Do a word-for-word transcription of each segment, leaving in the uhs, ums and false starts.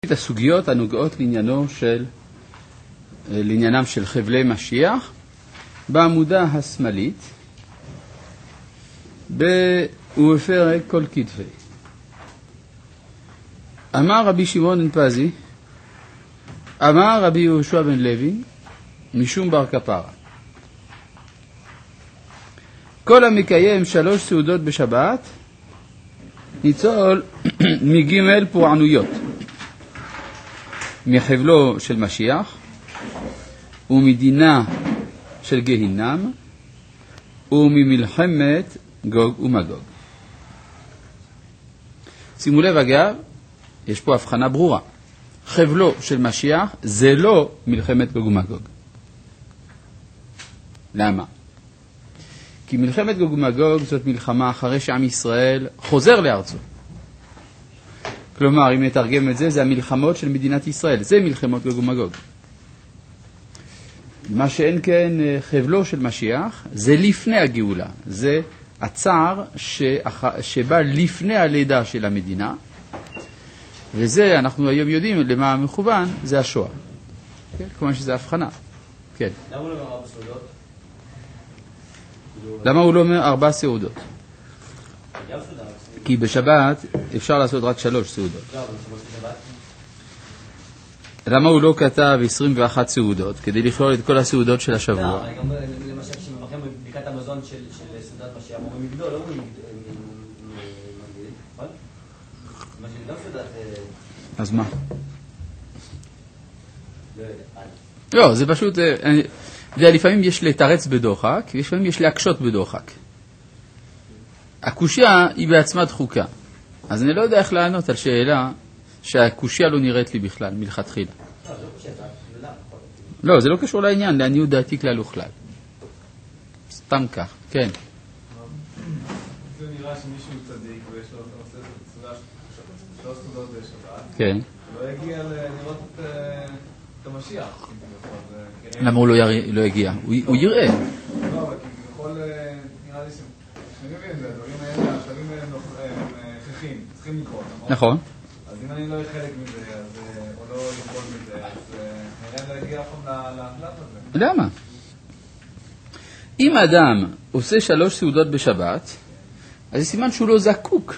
את הסוגיות הנוגעות לעניינו של, לעניינם של חבלי משיח בעמודה השמאלית ובפרק כל כתפי. אמר רבי שמעון בן פזי, אמר רבי יהושע בן לוי, משום בר כפרה, כל המקיים שלוש סעודות בשבת ניצול מג' פורענויות, מחבלו של משיח ומדינה של גהינם וממלחמת גוג ומגוג. שימו לב אגב, יש פה הבחנה ברורה. חבלו של משיח זה לא מלחמת גוג ומגוג. למה? כי מלחמת גוג ומגוג זאת מלחמה אחרי שעם ישראל חוזר לארצו. כלומר, אם נתרגם את זה, זה המלחמות של מדינת ישראל. זה מלחמות גוג ומגוג. מה שאין כן חבלו של משיח, זה לפני הגאולה. זה הצער שאח... שבא לפני הלידה של המדינה. וזה, אנחנו היום יודעים למה מכוון, זה השואה. כן? כלומר שזה הבחנה. כן. למה הוא לא אומר ארבע סעודות? למה הוא לא אומר ארבע סעודות? כי בשבת אפשר לעשות רק שלוש סעודות. למה הוא לא כתב עשרים ואחת סעודות כדי לכלול את כל הסעודות של השבוע? לא, אבל גם למשל כשמברכים בבדיקת המזון של סעודת משיח, הוא מגדול, לא הוא מגדול, נכון? מה שגם סעודת... אז מה? לא יודע. לא, זה פשוט... לפעמים יש לתרץ בדוחק, ולפעמים יש להקשות בדוחק. הקושיה היא בעצמה דחוקה. אז אני לא יודע איך לענות על שאלה שהקושיה לא נראית לי בכלל, מלכתחילה. לא, זה לא קשור לעניין, לעניות דעתי כלל וכלל. סתם כך, כן. זה נראה שמישהו צדיק ויש לו עושה סעודה שלוש סעודות בשבת. כן. לא יגיע לראות את המשיח. למה הוא לא יגיע? הוא יראה. לא, אבל כביכול נראה לי ש... אני מבין, הדברים האלה, השלבים האלה הם הכרחיים, צריכים לקרות, נכון? נכון. אז אם אני לא אהיה חלק מזה, או לא יכול מזה, אז נראה לא יגיע אף פעם להחלט הזה. למה? אם אדם עושה שלוש סעודות בשבת, אז זה סימן שהוא לא זקוק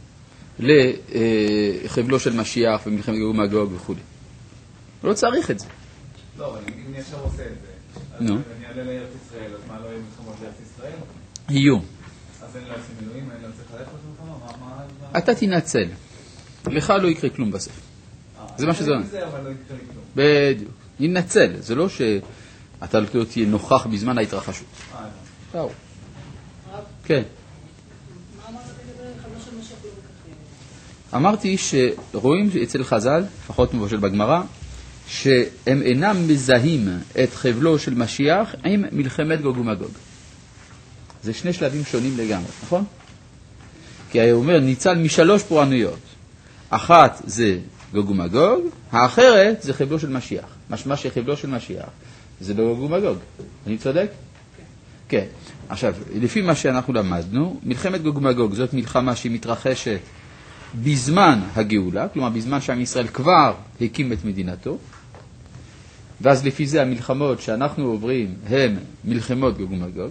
לחבלו של משיח ומלחמת גוג ומגוג וכו'. הוא לא צריך את זה. לא, אבל אם אני עכשיו עושה את זה, אז אני אעלה לארץ ישראל, אז מה לא יהיה מלחמות לארץ ישראל? יהיו. אז אין לה עושים מילואים, אין לה צריך ללכת למלחמה? מה... אתה תנצל. לך לא יקרה כלום בסוף. זה מה שזה אומר. זה, אבל לא יקרה כלום. בדיוק. ננצל. זה לא שאתה לא תהיה נוכח בזמן ההתרחשות. אה, לא. כן. מה אמרת לגבי חבלו של משיח לא בככים? אמרתי שרואים אצל חז"ל, לפחות מבושל בגמרא, שהם אינם מזהים את חבלו של משיח עם מלחמת גוג ומגוג. זה שני שלבים שונים לגמרי, נכון? כי הוא אומר, ניצל משלוש פורענויות. אחת זה גוג ומגוג, האחרת זה חבלו של משיח. משמע שחבלו של משיח זה לא גוג ומגוג. אני צודק? כן. כן. עכשיו, לפי מה שאנחנו למדנו, מלחמת גוג ומגוג זאת מלחמה שהיא מתרחשת בזמן הגאולה, כלומר בזמן שעם ישראל כבר הקים את מדינתו, ואז לפי זה המלחמות שאנחנו עוברים הם מלחמות גוג ומגוג.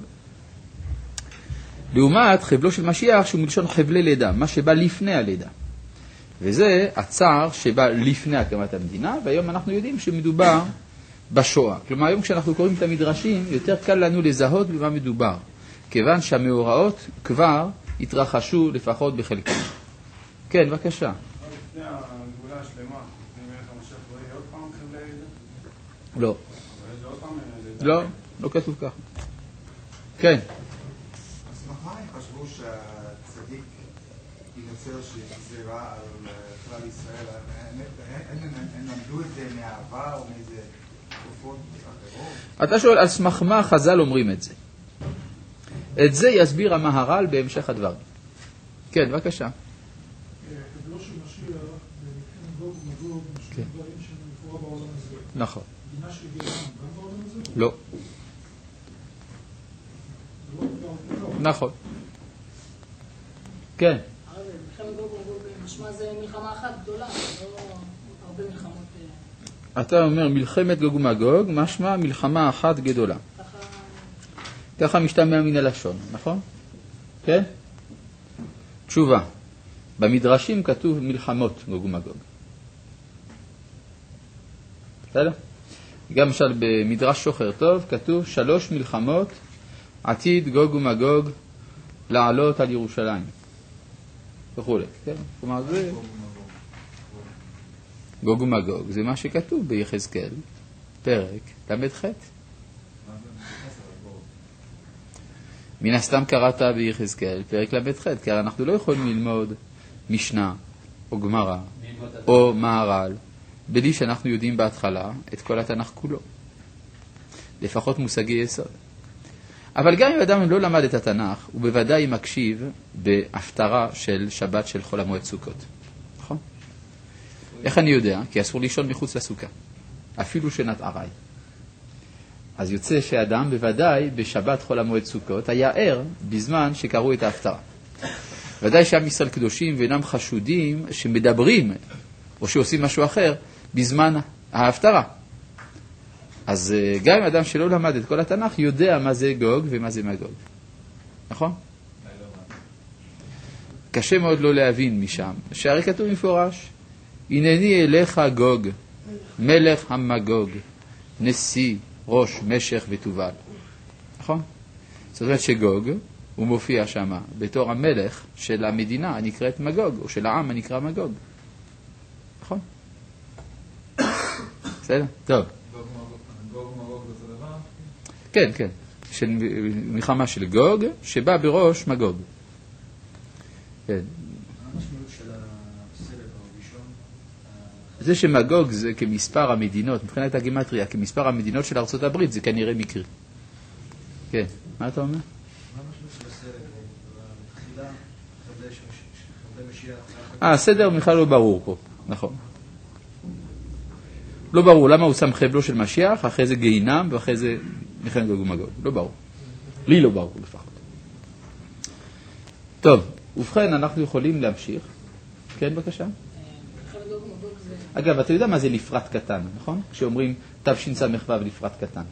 לעומת חבלו של משיח שהוא מלשון חבלי לידה, מה שבא לפני הלידה. וזה הצער שבא לפני הקמת המדינה, והיום אנחנו יודעים שמדובר בשואה. כלומר היום כשאנחנו קוראים את המדרשים יותר קל לנו לזהות במה מדובר, כיוון שהמאורעות כבר התרחשו לפחות בחלקם. כן, בבקשה. לפני הגאולה השלמה, לפני מלך המשיח לא יהיה עוד פעם חבלי לידה? לא. אבל יש עוד פעם לידה? לא, לא כתוב ככה. כן. מה הם חשבו שהצדיק ינוצר שגזירה על כלל ישראל? הם למדו את זה מהעבר או מאיזה תקופות אחרות? אתה שואל על סמך מה חז"ל אומרים את זה. את זה יסביר המהר"ל בהמשך הדברים. כן, בבקשה. חבלו של משיח במלחמת גוג ומגוג משהו דברים שמפורט בעולם הזה. נכון. מדינה של גהינם גם בעולם הזה? לא. זה לא כבר... נכון. כן. מלחמת גוג ומגוג משמע זה מלחמה אחת גדולה, לא הרבה אתה אומר מלחמת גוג ומגוג, משמע מלחמה אחת גדולה. ככה משתמע מן הלשון, נכון? כן? תשובה. במדרשים כתוב מלחמות גוג ומגוג. בסדר? גם למשל במדרש שוחר טוב כתוב שלוש מלחמות עתיד גוג ומגוג לעלות על ירושלים. וכו'. כן? כלומר זה... גוג ומגוג זה מה שכתוב ביחזקאל, פרק למד ח'. מן הסתם קראת ביחזקאל פרק למד ח', כי אנחנו לא יכולים ללמוד משנה או גמרא או מהר"ל בלי שאנחנו יודעים בהתחלה את כל התנ"ך כולו, לפחות מושגי יסוד. אבל גם אם אדם לא למד את התנ"ך, הוא בוודאי מקשיב בהפטרה של שבת של חול המועד סוכות. נכון? איך אני יודע? כי אסור לישון מחוץ לסוכה, אפילו שנת ארעי. אז יוצא שאדם בוודאי בשבת חול המועד סוכות היה ער בזמן שקראו את ההפטרה. ודאי שעם ישראל קדושים ואינם חשודים שמדברים או שעושים משהו אחר בזמן ההפטרה. אז גם אם אדם שלא למד את כל התנ"ך יודע מה זה גוג ומה זה מגוג. נכון? קשה מאוד לא להבין משם. שהרי כתוב מפורש, הנני אליך גוג, מלך המגוג, נשיא, ראש, משך ותובל. נכון? זאת אומרת שגוג הוא מופיע שם בתור המלך של המדינה הנקראת מגוג, או של העם הנקרא מגוג. נכון? בסדר? טוב. גוג ומגוג זה דבר? כן, כן. של מלחמה של גוג, שבא בראש מגוג. כן. המשמעות של הסבב הראשון? זה שמגוג זה כמספר המדינות, מבחינת הגימטריה, כמספר המדינות של ארצות הברית, זה כנראה מקרי. כן. מה אתה אומר? מה המשמעות של הסבב? בתחילה, חבלי משיח... אה, הסדר בכלל לא ברור פה. נכון. לא ברור למה הוא שם חבלו של משיח, אחרי זה גיהינם, ואחרי זה מלחמת גוג ומגוג. לא ברור. לי לא ברור לפחות. טוב, ובכן אנחנו יכולים להמשיך. כן, בבקשה. אגב, אתה יודע מה זה לפרט קטן, נכון? כשאומרים תשס"ו לפרט קטן.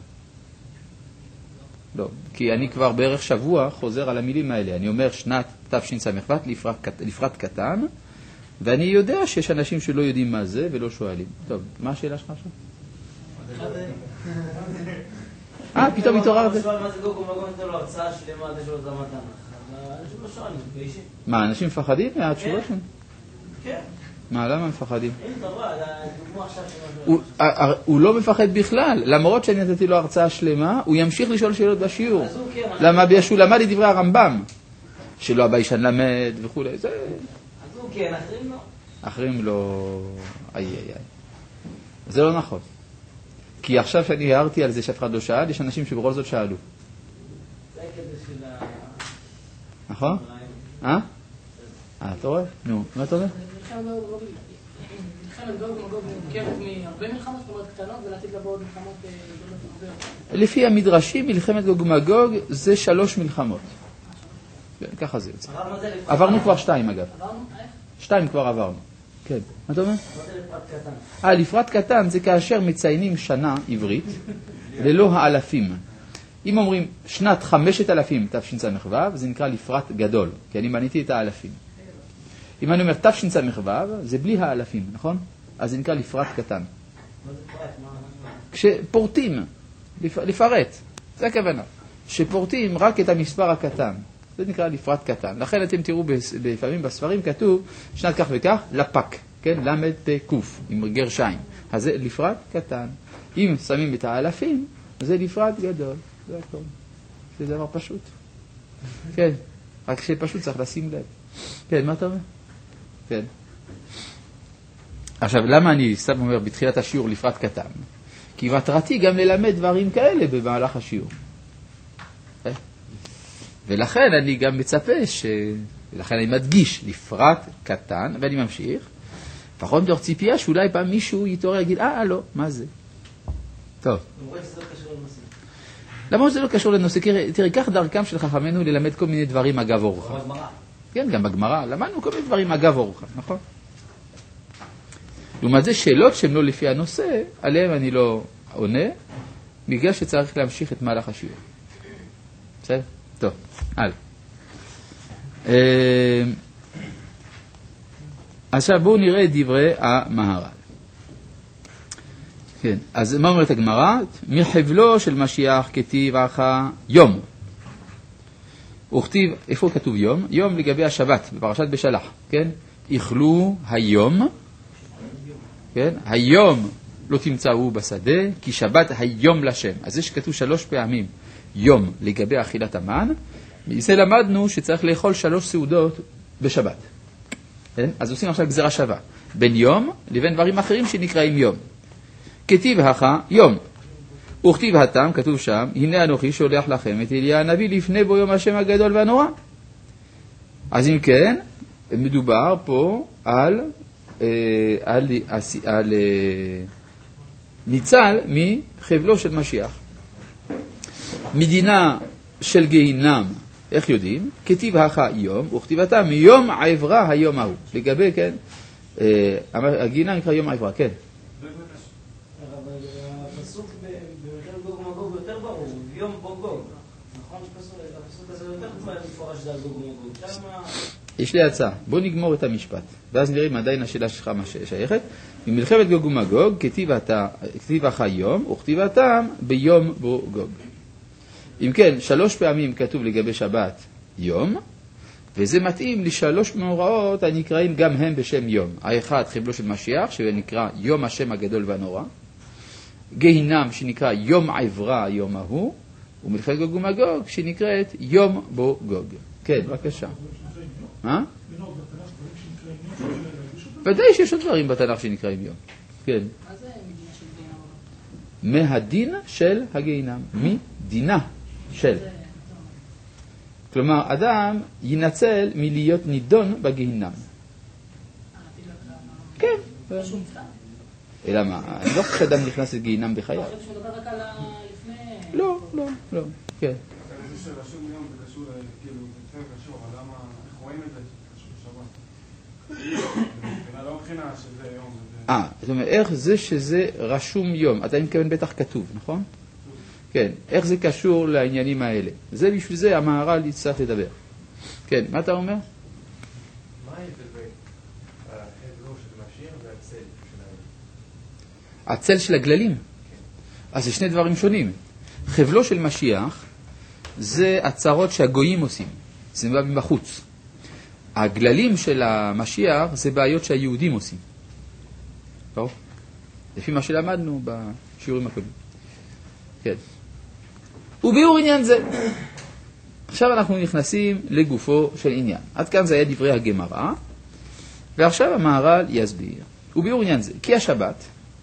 לא, כי אני כבר בערך שבוע חוזר על המילים האלה. אני אומר שנת תשס"ו לפרט, לפרט קטן, ואני יודע שיש אנשים שלא יודעים מה זה ולא שואלים. טוב, מה השאלה שלך עכשיו? אה, פתאום התעוררת. מה זה גוג ומגוג? נתן לו הרצאה שלמה עד שלא זמן תנ"ך. אנשים לא שואלים, באישי. מה, אנשים מפחדים מהתשובות שלהם? כן. מה, למה מפחדים? אין דבר, דוגמה עכשיו שמה... הוא לא מפחד בכלל, למרות שאני נתתי לו הרצאה שלמה, הוא ימשיך לשאול שאלות בשיעור. למה? בגלל שהוא למד את דברי הרמב"ם, שלא הביישן למד וכו'. אז הוא כן, אחרים לא. אחרים לא... איי איי איי. זה לא נכון. כי עכשיו שאני הערתי על זה שאף אחד לא שאל, יש אנשים שבכל זאת שאלו. זה כדי של ה... נכון? אה? אה, אתה רואה? נו, מה אתה אומר? מלחמת גוג ומגוג מורכבת מהרבה מלחמות, זאת אומרת קטנות, ולעתיד לבוא עוד מלחמות גדולות הרבה. לפי המדרשים, מלחמת גוג ומגוג זה שלוש מלחמות. ככה זה יוצא. עברנו כבר שתיים אגב. עברנו? איך? שתיים כבר עברנו. כן. מה אתה אומר? מה זה לפרט קטן? אה, לפרט קטן זה כאשר מציינים שנה עברית ללא האלפים. אם אומרים שנת חמשת אלפים תשס"ו, זה נקרא לפרט גדול, כי אני מניתי את האלפים. אם אני אומר תשס"ו, זה בלי האלפים, נכון? אז זה נקרא לפרט קטן. מה זה פרט? מה? כשפורטים, לפרט, זה הכוונה. שפורטים רק את המספר הקטן, זה נקרא לפרט קטן. לכן אתם תראו לפעמים בספרים כתוב שנת כך וכך, לפק, כן? למד פקוף, עם גרשיים. אז זה לפרט קטן. אם שמים את האלפים, זה לפרט גדול. זה הכל. זה דבר פשוט. כן, רק שפשוט צריך לשים לב. כן, מה אתה אומר? כן. עכשיו, למה אני סתם אומר בתחילת השיעור לפרט קטן? כי מטרתי גם ללמד דברים כאלה במהלך השיעור. ולכן אני גם מצפה ש... ולכן אני מדגיש לפרט קטן, ואני ממשיך, פחות מתוך ציפייה שאולי פעם מישהו יתעורר יגיד, אה, לא, מה זה? טוב. למרות שזה לא קשור לנושא. למרות שזה לא קשור לנושא, תראה, כך דרכם של חכמינו ללמד כל מיני דברים אגב אורחה. בגמרא. כן, גם בגמרא, למדנו כל מיני דברים אגב אורחה, נכון? לעומת זה שאלות שהן לא לפי הנושא, עליהן אני לא עונה, בגלל שצריך להמשיך את מהלך השיעור. בסדר? טוב, הלאה. עכשיו בואו נראה את דברי המהר"ל. כן, אז מה אומרת הגמרא? מחבלו של משיח כתיב אחא יום. וכתיב, איפה כתוב יום? יום לגבי השבת, בפרשת בשלח, כן? איכלו היום, כן? היום לא תמצאו בשדה, כי שבת היום לשם. אז זה שכתוב שלוש פעמים יום לגבי אכילת המן, מזה למדנו שצריך לאכול שלוש סעודות בשבת. כן? אז עושים עכשיו גזרה שווה, בין יום לבין דברים אחרים שנקראים יום. כתיב אחא יום. וכתיב התם, כתוב שם, הנה אנוכי שולח לכם את אליה הנביא לפני בו יום השם הגדול והנורא. אז אם כן, מדובר פה על, אה, על, על, על אה, ניצל מחבלו של משיח. מדינה של גיהינם, איך יודעים? כתיב אחא יום, וכתיב התם, יום עברה היום ההוא. לגבי, כן, אה, הגיהינם נקרא יום עברה, כן. הפסוק במלחמת גוג ומגוג יותר ברור, יום בו גוג. נכון שהפסוק הזה יותר מפורש שזה על גוג ומגוג. יש לי הצעה, בוא נגמור את המשפט, ואז נראה אם עדיין השאלה שלך מה שייכת. במלחמת גוג ומגוג, כתיב אחא יום, וכתיב התם ביום בו גוג. אם כן, שלוש פעמים כתוב לגבי שבת יום, וזה מתאים לשלוש מאורעות הנקראים גם הם בשם יום. האחד, חבלו של משיח, שנקרא יום השם הגדול והנורא. גיהינם שנקרא יום עברה היום ההוא, ומלחמת גוג ומגוג שנקראת יום בו גוג. כן, בבקשה. מה? ודאי שיש עוד דברים בתנ"ך שנקראים יום. כן. מה זה מדינה של גיהינם? מהדין של הגיהינם. מדינה של. כלומר, אדם ינצל מלהיות נידון בגיהינם. כן. אלא מה? אני לא חושב שאדם נכנס לגיהינם בחייו. אני חושב שהוא מדבר רק על לפני... לא, לא, לא. כן. זה שרשום יום זה קשור, כאילו, זה קשור, אבל למה, איך רואים את זה? קשור שבת. לא מבחינה שזה יום. אה, זאת אומרת, איך זה שזה רשום יום? אתה מתכוון בטח כתוב, נכון? כן, איך זה קשור לעניינים האלה? זה בשביל זה המהר"ל יצטרך לדבר. כן, מה אתה אומר? מה ההבדל בין החבלו של משיח והצל שלהם? הצל של הגללים. אז זה שני דברים שונים. חבלו של משיח זה הצרות שהגויים עושים. זה בא מבחוץ. הגללים של המשיח זה בעיות שהיהודים עושים. טוב? לפי מה שלמדנו בשיעורים הקודמים. כן. וביאור עניין זה. עכשיו אנחנו נכנסים לגופו של עניין. עד כאן זה היה דברי הגמרא, ועכשיו המהר"ל יסביר. וביאור עניין זה. כי השבת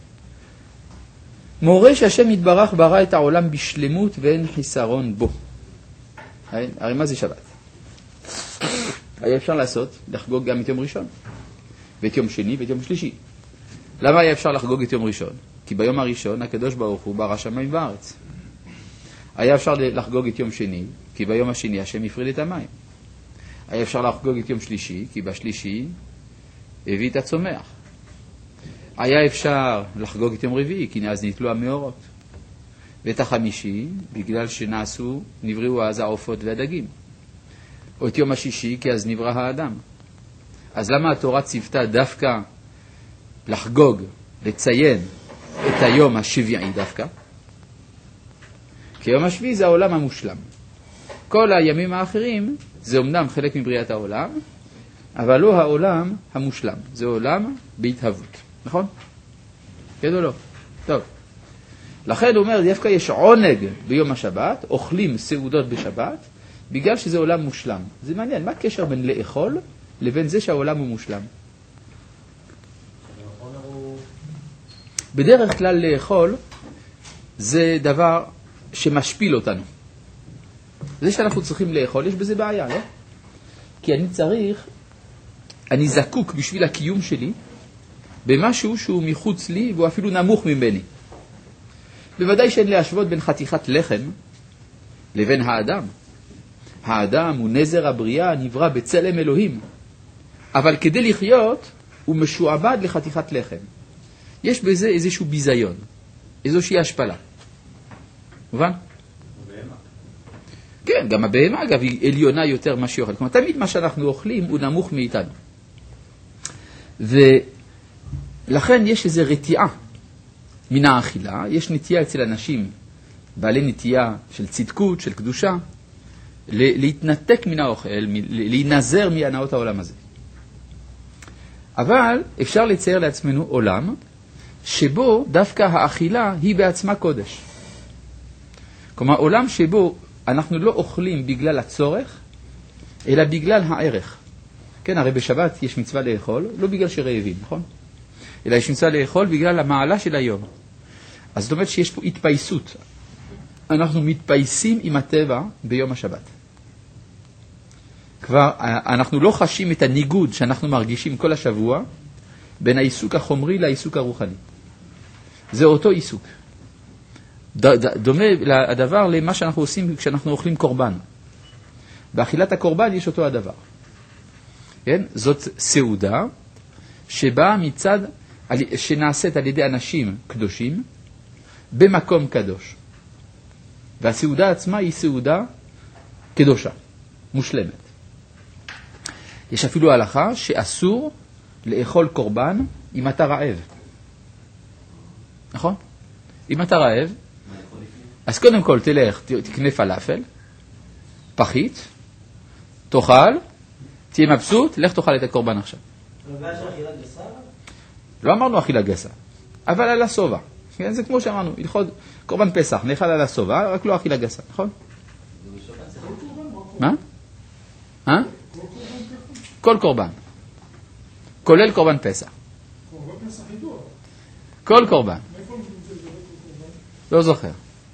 מורה שהשם יתברך ברא את העולם בשלמות ואין חיסרון בו. הרי, הרי מה זה שבת? היה אפשר לעשות, לחגוג גם את יום ראשון, ואת יום שני ואת יום שלישי. למה היה אפשר לחגוג את יום ראשון? כי ביום הראשון הקדוש ברוך הוא ברא שמיים וארץ. היה אפשר לחגוג את יום שני, כי ביום השני השם הפריד את המים. היה אפשר לחגוג את יום שלישי, כי בשלישי הביא את הצומח. היה אפשר לחגוג את יום רביעי, כי אז נתלו המאורות. ואת החמישי, בגלל שנעשו, נבראו אז העופות והדגים. או את יום השישי, כי אז נברא האדם. אז למה התורה ציוותה דווקא לחגוג, לציין את היום השביעי דווקא? כי יום השביעי זה העולם המושלם. כל הימים האחרים זה אומנם חלק מבריאת העולם, אבל לא העולם המושלם. זה עולם בהתהוות. נכון? כן או לא? טוב. לכן הוא אומר, דווקא יש עונג ביום השבת, אוכלים סעודות בשבת, בגלל שזה עולם מושלם. זה מעניין, מה הקשר בין לאכול לבין זה שהעולם הוא מושלם? בדרך כלל לאכול זה דבר שמשפיל אותנו. זה שאנחנו צריכים לאכול, יש בזה בעיה, לא? כי אני צריך, אני זקוק בשביל הקיום שלי במשהו שהוא מחוץ לי והוא אפילו נמוך ממני. בוודאי שאין להשוות בין חתיכת לחם לבין האדם. האדם הוא נזר הבריאה, נברא בצלם אלוהים. אבל כדי לחיות הוא משועבד לחתיכת לחם. יש בזה איזשהו ביזיון, איזושהי השפלה. מובן? הבהמה. כן, גם הבהמה אגב היא עליונה יותר ממה שהיא אוכלת. כלומר, תמיד מה שאנחנו אוכלים הוא נמוך מאיתנו. ולכן יש איזו רתיעה מן האכילה, יש נטייה אצל אנשים, בעלי נטייה של צדקות, של קדושה, להתנתק מן האוכל, להינזר מהנאות העולם הזה. אבל אפשר לצייר לעצמנו עולם שבו דווקא האכילה היא בעצמה קודש. כלומר, עולם שבו אנחנו לא אוכלים בגלל הצורך, אלא בגלל הערך. כן, הרי בשבת יש מצווה לאכול, לא בגלל שרעבים, נכון? אלא יש מצווה לאכול בגלל המעלה של היום. אז זאת אומרת שיש פה התפייסות. אנחנו מתפייסים עם הטבע ביום השבת. כבר אנחנו לא חשים את הניגוד שאנחנו מרגישים כל השבוע בין העיסוק החומרי לעיסוק הרוחני. זה אותו עיסוק. דומה הדבר למה שאנחנו עושים כשאנחנו אוכלים קורבן. באכילת הקורבן יש אותו הדבר. כן? זאת סעודה שבאה מצד, שנעשית על ידי אנשים קדושים במקום קדוש. והסעודה עצמה היא סעודה קדושה, מושלמת. יש אפילו הלכה שאסור לאכול קורבן אם אתה רעב. נכון? אם אתה רעב, אז קודם כל תלך, תקנה פלאפל, פחית, תאכל, תהיה מבסוט, לך תאכל את הקורבן עכשיו. הבעיה של אכילה גסה? לא אמרנו אכילה גסה, אבל על הסובה. זה כמו שאמרנו, הלכות קורבן פסח, נאכל על הסובה, רק לא אכילה גסה, נכון? מה? מה? כל קורבן. כולל קורבן פסח. קורבן פסח ידוע. כל קורבן. לא זוכר.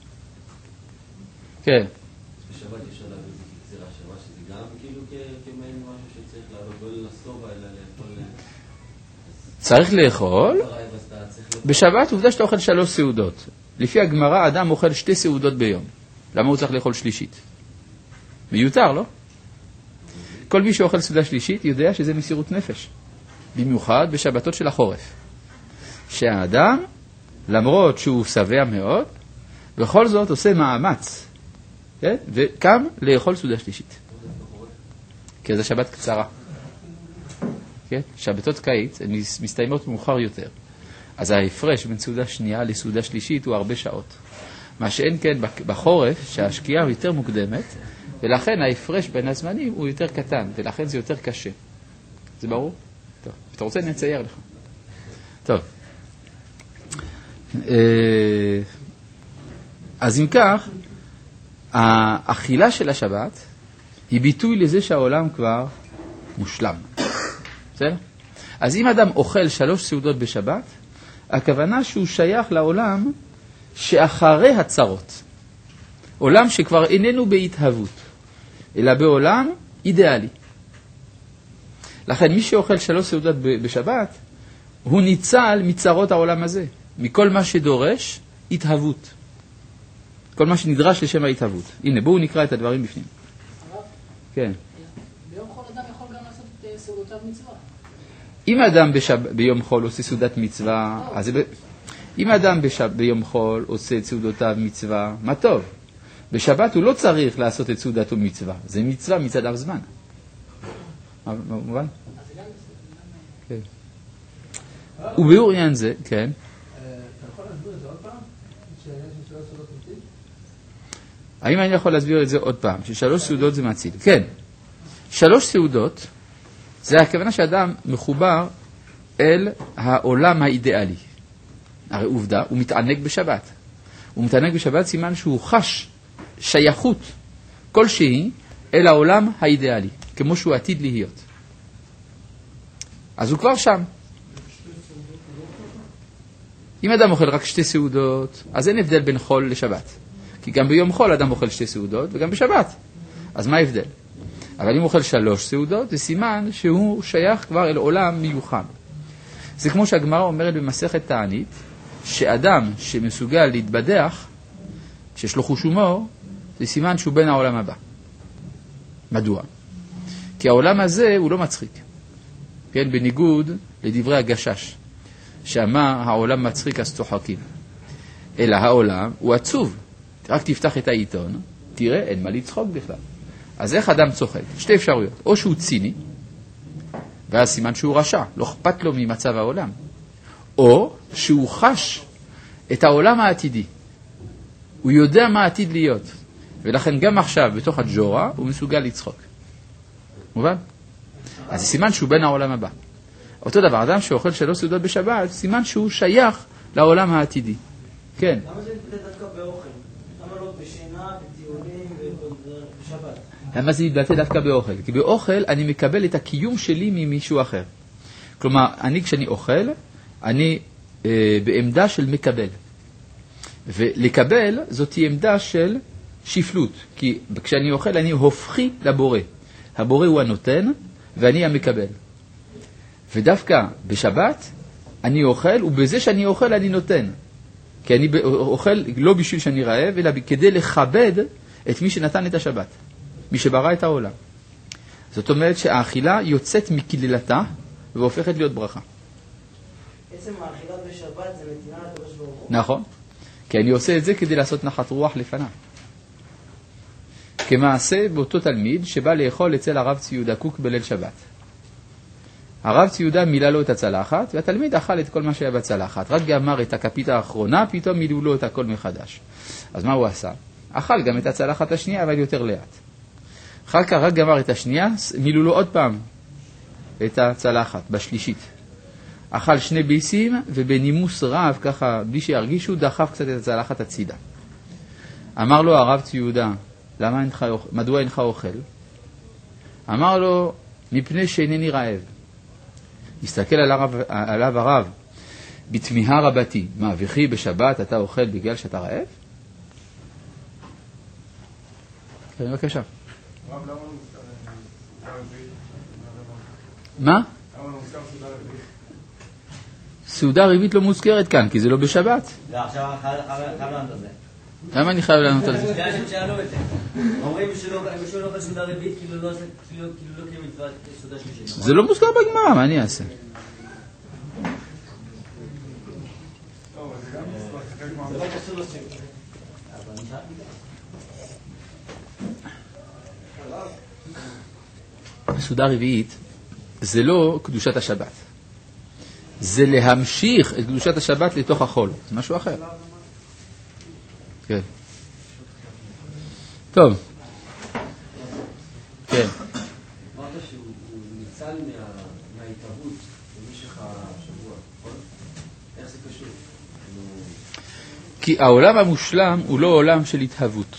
כן. בשבת יש עליו איזה קצירה שמה שזה גם כאילו כמעין משהו שצריך לעלות לא לסובה אלא לאכול... צריך לאכול. בשבת עובדה שאתה אוכל שלוש סעודות. לפי הגמרא אדם אוכל שתי סעודות ביום. למה הוא צריך לאכול שלישית? מיותר, לא? כל מי שאוכל סעודה שלישית יודע שזה מסירות נפש. במיוחד בשבתות של החורף. שהאדם, למרות שהוא שבע מאוד, בכל זאת עושה מאמץ. כן? וקם לאכול סעודה שלישית. כי זו שבת קצרה. כן? שבתות קיץ הן מסתיימות מאוחר יותר. אז ההפרש בין סעודה שנייה לסעודה שלישית הוא הרבה שעות. מה שאין כן בחורף, שהשקיעה יותר מוקדמת, ולכן ההפרש בין הזמנים הוא יותר קטן, ולכן זה יותר קשה. זה ברור? טוב. אתה רוצה נצייר לך. טוב. אז אם כך, האכילה של השבת היא ביטוי לזה שהעולם כבר מושלם. בסדר? אז אם אדם אוכל שלוש סעודות בשבת, הכוונה שהוא שייך לעולם שאחרי הצרות. עולם שכבר איננו בהתהוות, אלא בעולם אידיאלי. לכן מי שאוכל שלוש סעודות בשבת, הוא ניצל מצרות העולם הזה. מכל מה שדורש, התהוות. כל מה שנדרש לשם ההתהוות. הנה, בואו נקרא את הדברים בפנים. כן. ביום חול אדם יכול גם לעשות את סעודותיו מצווה. אם אדם בשב... ביום חול עושה סעודת מצווה, אז ב... אם אדם בשב... ביום חול עושה את סעודותיו מצווה, מה טוב. בשבת הוא לא צריך לעשות את סעודתו מצווה. זה מצווה מצד אב זמן. מה מובן? כן. וביאור עניין זה, כן. אתה יכול להסביר את זה עוד פעם? שיש שלוש סעודות מציל? האם אני יכול להסביר את זה עוד פעם? ששלוש סעודות זה מציל. כן. שלוש סעודות זה הכוונה שאדם מחובר אל העולם האידיאלי. הרי עובדה, הוא מתענג בשבת. הוא מתענג בשבת סימן שהוא חש שייכות כלשהי אל העולם האידיאלי, כמו שהוא עתיד להיות. אז הוא כבר שם. אם אדם אוכל רק שתי סעודות, אז אין הבדל בין חול לשבת. כי גם ביום חול אדם אוכל שתי סעודות, וגם בשבת. אז מה ההבדל? אבל אם הוא אוכל שלוש סעודות, זה סימן שהוא שייך כבר אל עולם מיוחד. זה כמו שהגמרא אומרת במסכת תענית, שאדם שמסוגל להתבדח, שיש לו חוש הומור, זה סימן שהוא בן העולם הבא. מדוע? כי העולם הזה הוא לא מצחיק. כן, בניגוד לדברי הגשש, שאמר העולם מצחיק אז צוחקים. אלא העולם הוא עצוב. רק תפתח את העיתון, תראה, אין מה לצחוק בכלל. אז איך אדם צוחק? שתי אפשרויות. או שהוא ציני, ואז סימן שהוא רשע, לא אכפת לו ממצב העולם. או שהוא חש את העולם העתידי. הוא יודע מה עתיד להיות. ולכן גם עכשיו, בתוך הג'ורה, הוא מסוגל לצחוק. מובן? אז זה סימן שהוא בן העולם הבא. אותו דבר, אדם שאוכל שלוש סעודות בשבת, סימן שהוא שייך לעולם העתידי. כן. למה זה מתבטא דווקא באוכל? למה לא בשינה, בטיולים ובשבת? למה זה מתבטא דווקא באוכל? כי באוכל אני מקבל את הקיום שלי ממישהו אחר. כלומר, אני כשאני אוכל, אני אה, בעמדה של מקבל. ולקבל זאת היא עמדה של שפלות. כי כשאני אוכל אני הופכי לבורא. הבורא הוא הנותן ואני המקבל. ודווקא בשבת אני אוכל, ובזה שאני אוכל אני נותן. כי אני אוכל לא בשביל שאני רעב, אלא כדי לכבד את מי שנתן את השבת. מי שברא את העולם. זאת אומרת שהאכילה יוצאת מכלילתה והופכת להיות ברכה. עצם האכילה בשבת זה נתינה לקדוש ברוך הוא. נכון. כי אני עושה את זה כדי לעשות נחת רוח לפניו. כמעשה באותו תלמיד שבא לאכול אצל הרב ציודה קוק בליל שבת. הרב ציודה מילא לו את הצלחת, והתלמיד אכל את כל מה שהיה בצלחת. רק גמר את הכפית האחרונה, פתאום מילאו לו את הכל מחדש. אז מה הוא עשה? אכל גם את הצלחת השנייה, אבל יותר לאט. אחר כך רק גמר את השנייה, מילאו לו עוד פעם את הצלחת, בשלישית. אכל שני ביסים, ובנימוס רב, ככה, בלי שירגישו, דחף קצת את הצלחת הצידה. אמר לו הרב ציודה, למה אינך, מדוע אינך אוכל? אמר לו, מפני שאינני רעב. הסתכל על הרב, עליו הרב, בתמיהה רבתי, מה, וכי בשבת אתה אוכל בגלל שאתה רעב? כן, בבקשה. רב, למה לא מוזכר סעודה רביעית? מה? למה לא מוזכר סעודה רביעית? סעודה רביעית לא מוזכרת כאן, כי זה לא בשבת. לא, עכשיו חייב לענות על זה. למה אני חייב לענות על זה? זה השם שאלו את זה. אומרים שלא לא אוכל סעודה רביעית, כאילו לא כאילו מצוות סעודה שלישית. זה לא מוזכר בגמרא, מה אני אעשה? טוב, זה גם מוזכר, זה חלק זה מהמוזכר. לא קשור לשם. אבל אני שאלתי. סעודה רביעית זה לא קדושת השבת. זה להמשיך את קדושת השבת לתוך החול. זה משהו אחר. כן. טוב. כן. אמרת שהוא ניצל מההתערבות במשך השבוע, נכון? איך זה קשור? כי העולם המושלם הוא לא עולם של התהוות.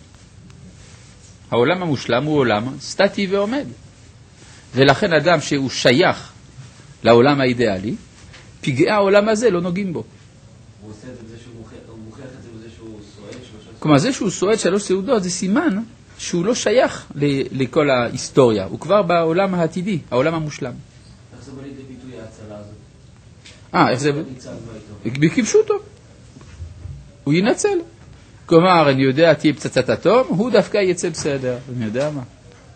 העולם המושלם הוא עולם סטטי ועומד. ולכן אדם שהוא שייך לעולם האידיאלי, פגעי העולם הזה לא נוגעים בו. הוא עושה את זה שהוא מוכיח את זה בזה שהוא סועד שלושה... כלומר, זה שהוא סועד שלוש סעודות זה סימן שהוא לא שייך לכל ההיסטוריה. הוא כבר בעולם העתידי, העולם המושלם. איך זה בא לידי ביטוי ההצלה הזאת? אה, איך זה? ניצל מהאיתו. בכיבשו אותו. הוא ינצל. כלומר, אני יודע, תהיה פצצת אטום, הוא דווקא יצא בסדר. אני יודע מה.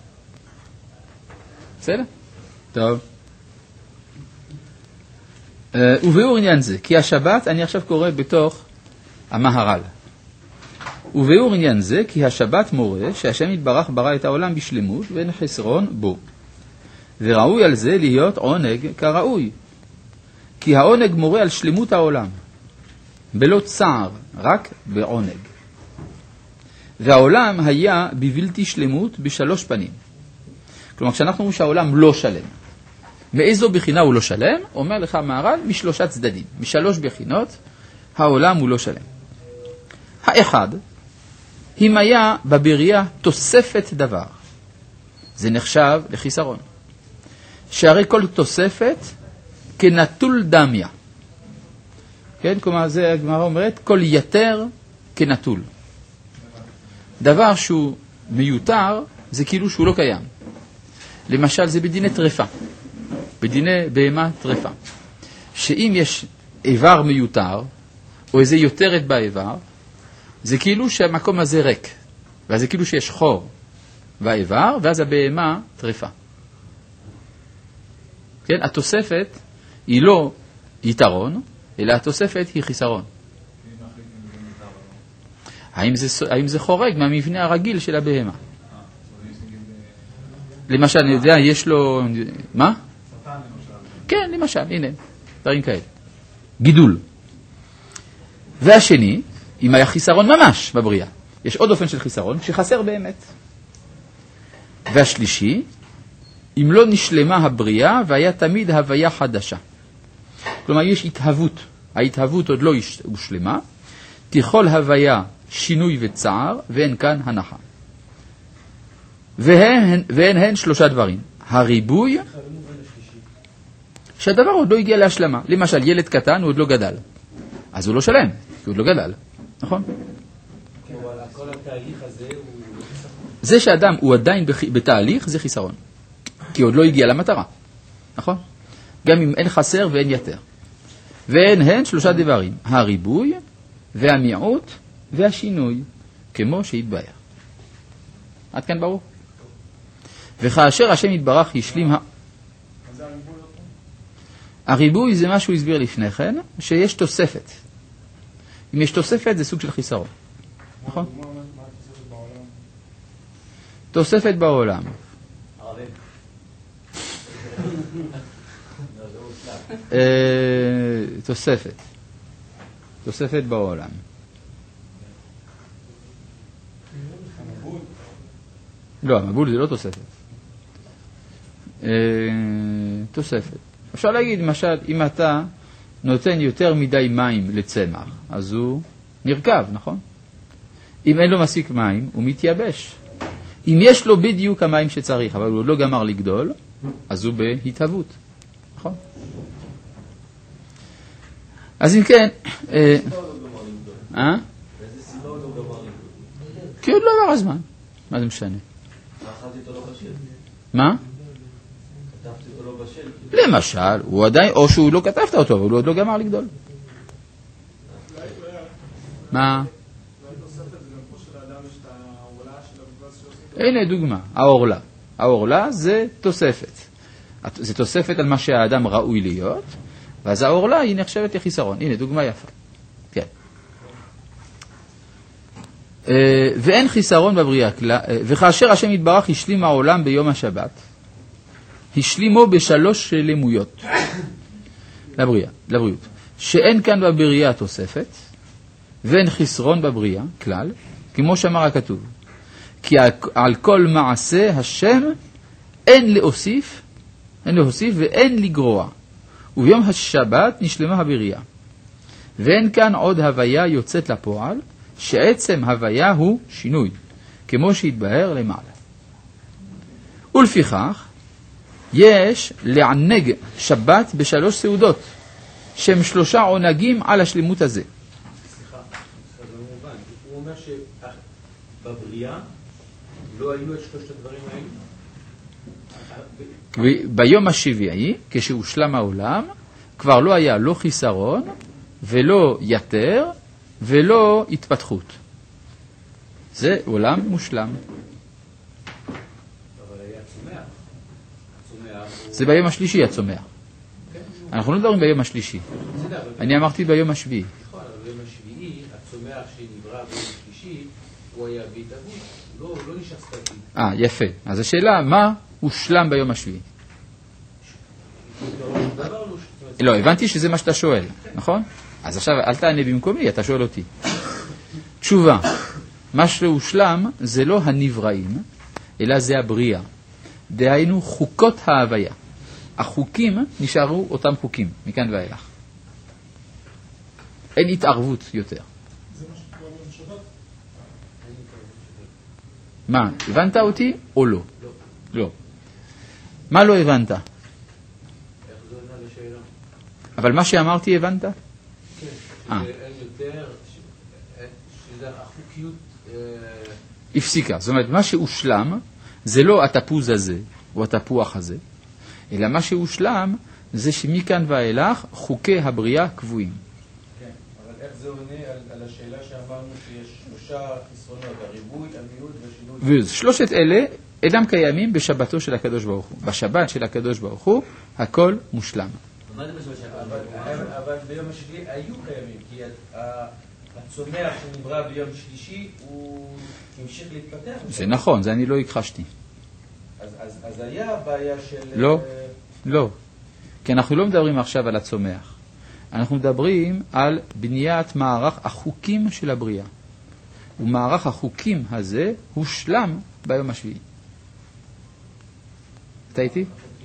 בסדר? טוב. וביאור עניין זה, כי השבת, אני עכשיו קורא בתוך המהר"ל. וביאור עניין זה, כי השבת מורה שהשם יתברך ברא את העולם בשלמות ואין חסרון בו. וראוי על זה להיות עונג כראוי. כי העונג מורה על שלמות העולם. בלא צער, רק בעונג. והעולם היה בבלתי שלמות בשלוש פנים. כלומר, כשאנחנו אומרים שהעולם לא שלם, מאיזו בחינה הוא לא שלם? אומר לך מהר"ל, משלושה צדדים. משלוש בחינות, העולם הוא לא שלם. האחד, אם היה בבריאה תוספת דבר, זה נחשב לחיסרון. שהרי כל תוספת כנטול דמיה. כן, כלומר, זה הגמרא אומרת, כל יתר כנטול. דבר שהוא מיותר, זה כאילו שהוא לא קיים. למשל, זה בדיני טרפה. בדיני בהמה טרפה. שאם יש איבר מיותר, או איזה יותרת באיבר, זה כאילו שהמקום הזה ריק. ואז זה כאילו שיש חור באיבר, ואז הבהמה טרפה. כן, התוספת היא לא יתרון, אלא התוספת היא חיסרון. האם זה, האם זה חורג מהמבנה הרגיל של הבהמה? למשל, אני יודע, יש לו... מה? כן, למשל, הנה, דברים כאלה. גידול. והשני, אם היה חיסרון ממש בבריאה. יש עוד אופן של חיסרון, שחסר באמת. והשלישי, אם לא נשלמה הבריאה, והיה תמיד הוויה חדשה. כלומר, יש התהוות. ההתהוות עוד לא הושלמה. תיכול הוויה שינוי וצער, ואין כאן הנחה. והן, והן הן שלושה דברים. הריבוי, שהדבר עוד לא הגיע להשלמה. למשל, ילד קטן הוא עוד לא גדל. אז הוא לא שלם, כי הוא עוד לא גדל. נכון? כל התהליך הזה הוא... זה שאדם הוא עדיין בתהליך, זה חיסרון. כי עוד לא הגיע למטרה. נכון? גם אם אין חסר ואין יתר. והן הן שלושה דברים. הריבוי, והמיעוט, והשינוי, כמו שהתבהר. עד כאן ברור? וכאשר השם יתברך השלים ה... הריבוי זה מה שהוא הסביר לפני כן, שיש תוספת. אם יש תוספת זה סוג של חיסרון. נכון? תוספת בעולם. תוספת. תוספת בעולם. לא, המבול זה לא תוספת. תוספת. אפשר להגיד, למשל, אם אתה נותן יותר מדי מים לצמח, אז הוא נרכב, נכון? אם אין לו מספיק מים, הוא מתייבש. אם יש לו בדיוק המים שצריך, אבל הוא לא גמר לגדול, אז הוא בהתהוות, נכון? אז אם כן... אה? באיזה סיבה הוא לא גמר לגדול? כי עוד לא עבר הזמן. מה זה משנה? אכלתי אותו לא בשל. מה? כתבתי אותו לא בשל. למשל, הוא עדיין, או שהוא לא כתבת אותו, אבל הוא עוד לא גמר לגדול. מה? הנה דוגמה, האורלה. האורלה זה תוספת. זה תוספת על מה שהאדם ראוי להיות, ואז האורלה היא נחשבת לחיסרון. הנה דוגמה יפה. כן. ואין חיסרון בבריאה כלל, וכאשר השם יתברך השלים העולם ביום השבת, השלימו בשלוש שלמויות לבריאה, לבריאות. שאין כאן בבריאה תוספת, ואין חיסרון בבריאה כלל, כמו שאמר הכתוב. כי על כל מעשה השם אין להוסיף, אין להוסיף ואין לגרוע. וביום השבת נשלמה הבריאה. ואין כאן עוד הוויה יוצאת לפועל, שעצם הוויה הוא שינוי, כמו שהתבהר למעלה. ולפיכך, יש לענג שבת בשלוש סעודות, שהם שלושה עונגים על השלמות הזה. סליחה, זה לא מובן. הוא אומר שבבריאה לא היו את שלושת הדברים האלה? ביום השביעי, כשהושלם העולם, כבר לא היה לא חיסרון, ולא יתר, ולא התפתחות. זה עולם מושלם. אבל היה צומח. זה ביום השלישי הצומח. אנחנו לא מדברים ביום השלישי. אני אמרתי ביום השביעי. נכון, אבל ביום השביעי, הצומח שנברא ביום השלישי, הוא היה בהתהוות, לא נשאר סטטי. אה, יפה. אז השאלה, מה הושלם ביום השביעי? לא, הבנתי שזה מה שאתה שואל, נכון? אז עכשיו אל תענה במקומי, אתה שואל אותי. תשובה, מה שהושלם זה לא הנבראים, אלא זה הבריאה. דהיינו חוקות ההוויה. החוקים נשארו אותם חוקים, מכאן ואילך. אין התערבות יותר. זה מה שקורה בשבת? מה, הבנת אותי או לא? לא. לא. מה לא הבנת? איך זה עונה לשאלה? אבל מה שאמרתי הבנת? כן, שאין יותר, שזה החוקיות... הפסיקה. זאת אומרת, מה שהושלם זה לא התפוז הזה או התפוח הזה, אלא מה שהושלם זה שמכאן ואילך חוקי הבריאה קבועים. כן, אבל איך זה עונה על, על השאלה שאמרנו שיש שלושה חסרונות, הריבוי, המיעוט והשינוי? ושלושת אלה אינם קיימים בשבתו של הקדוש ברוך הוא. בשבת של הקדוש ברוך הוא הכל מושלם. מה זה משהו אבל, שהקדוש אבל ביום השביעי היו קיימים, כי הצומח שנברא ביום שלישי הוא המשיך להתפתח. זה נכון, זה אני לא הכחשתי. אז, אז, אז היה בעיה של... לא, לא. כי אנחנו לא מדברים עכשיו על הצומח. אנחנו מדברים על בניית מערך החוקים של הבריאה. ומערך החוקים הזה הושלם ביום השביעי. אתה איתי?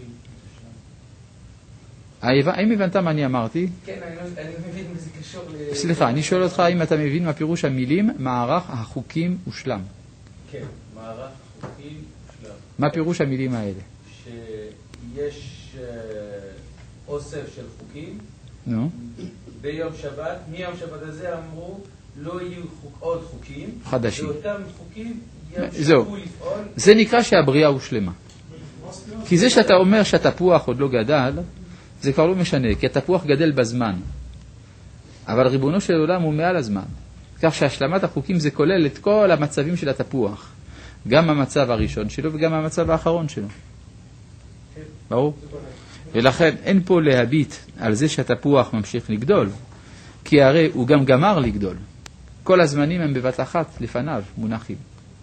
האם הבנת מה אני אמרתי? כן, אני מבין מה זה קשור ל... סליחה, אני שואל אותך אם אתה מבין מה פירוש המילים מערך החוקים הושלם. כן, מערך החוקים הושלם. מה פירוש המילים האלה? שיש אוסף של חוקים. נו. ביום שבת, מיום שבת הזה אמרו לא יהיו חוק, עוד חוקים. חדשים. ואותם חוקים זהו. ימשיכו לפעול. זה נקרא שהבריאה הושלמה. כי זה שאתה אומר שהתפוח עוד לא גדל, זה כבר לא משנה, כי התפוח גדל בזמן. אבל ריבונו של עולם הוא מעל הזמן. כך שהשלמת החוקים זה כולל את כל המצבים של התפוח. גם המצב הראשון שלו וגם המצב האחרון שלו. ברור? ולכן אין פה להביט על זה שהתפוח ממשיך לגדול, כי הרי הוא גם גמר לגדול. כל הזמנים הם בבת אחת לפניו מונחים.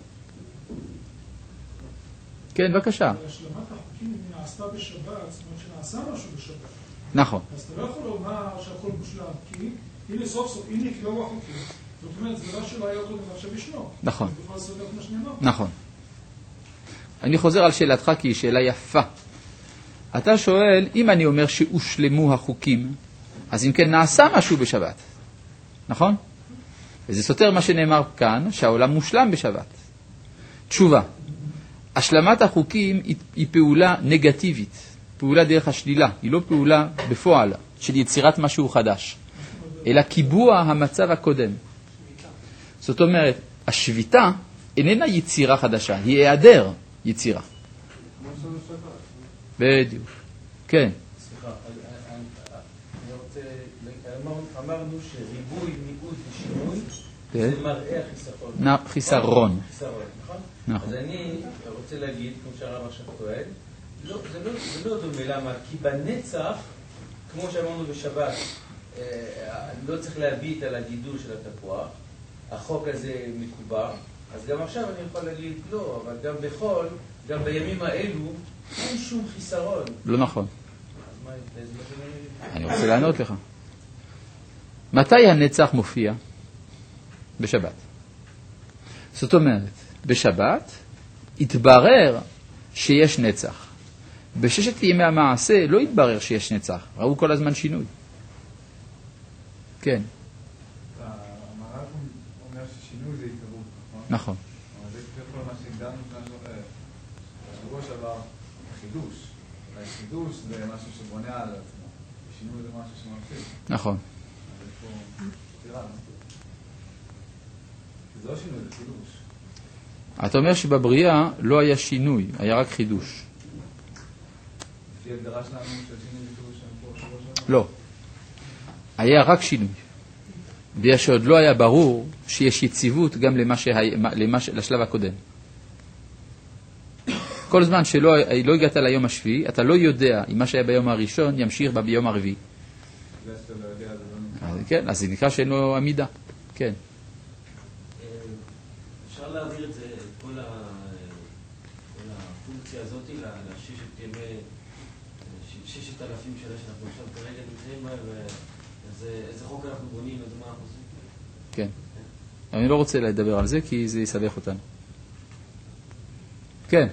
כן, בבקשה. השלמת החוקים נעשתה בשבת, זאת אומרת שנעשה משהו בשבת. נכון. אז אתה לא יכול לומר שהכל מושלם, כי הנה סוף סוף, הנה נקבעו החוקים. זאת אומרת, זה דבר שלא היה קודם ועכשיו ישנו. נכון. זה בכלל סדר כמו שנאמר. נכון. אני חוזר על שאלתך כי היא שאלה יפה. אתה שואל, אם אני אומר שהושלמו החוקים, אז אם כן נעשה משהו בשבת. נכון? וזה סותר מה שנאמר כאן, שהעולם מושלם בשבת. תשובה. השלמת החוקים היא, היא פעולה נגטיבית, פעולה דרך השלילה, היא לא פעולה בפועל של יצירת משהו חדש, אלא קיבוע המצב הקודם. זאת אומרת, השביתה איננה יצירה חדשה, היא היעדר יצירה. בדיוק. כן. סליחה, אני רוצה, אמרנו שריבוי, מיעוט ושינוי זה מראה החיסרון. חיסרון. חיסרון, נכון? נכון. אז אני רוצה להגיד, כמו שהרב עכשיו טוען, זה לא דומה, למה? כי בנצח, כמו שאמרנו בשבת, לא צריך להביט על הגידול של התפוח, החוק הזה מקובע, אז גם עכשיו אני יכול להגיד לא, אבל גם בכל, גם בימים האלו, אין שום חיסרון. לא נכון. אז מה, איזה מה אני רוצה לענות לך. מתי הנצח מופיע? בשבת. זאת אומרת, בשבת התברר שיש נצח. בששת ימי המעשה לא התברר שיש נצח. ראו כל הזמן שינוי. כן. המהר"ל אומר ששינוי זה התערבות, נכון? נכון. אבל זה ככל מה שהגדרנו בשבוע שעבר, החידוש. החידוש זה משהו שבונה על עצמו. שינוי זה משהו שמפסיד. נכון. אז יש פה סתירה. זה לא שינוי, זה חידוש. אתה אומר שבבריאה לא היה שינוי, היה רק חידוש. לפי הגדרה שלנו של שינוי וחידוש שם פה שבוע שעבר? לא. היה רק שינוי. בגלל שעוד לא היה ברור שיש יציבות גם למה שהיה, למה, לשלב הקודם. כל זמן שלא לא הגעת ליום השביעי, אתה לא יודע אם מה שהיה ביום הראשון ימשיך ביום הרביעי. זה שאתה לא יודע, זה לא נקרא. כן, אז זה נקרא שאין לו עמידה. כן. אפשר להעביר את זה, את כל הפונקציה הזאת, לששת ימי, ששת אלפים שלה שאנחנו עכשיו כרגע נמצאים בה, ואיזה חוק אנחנו בונים, איזה מה אנחנו עושים? כן. אני לא רוצה לדבר על זה, כי זה יסבך אותנו. כן.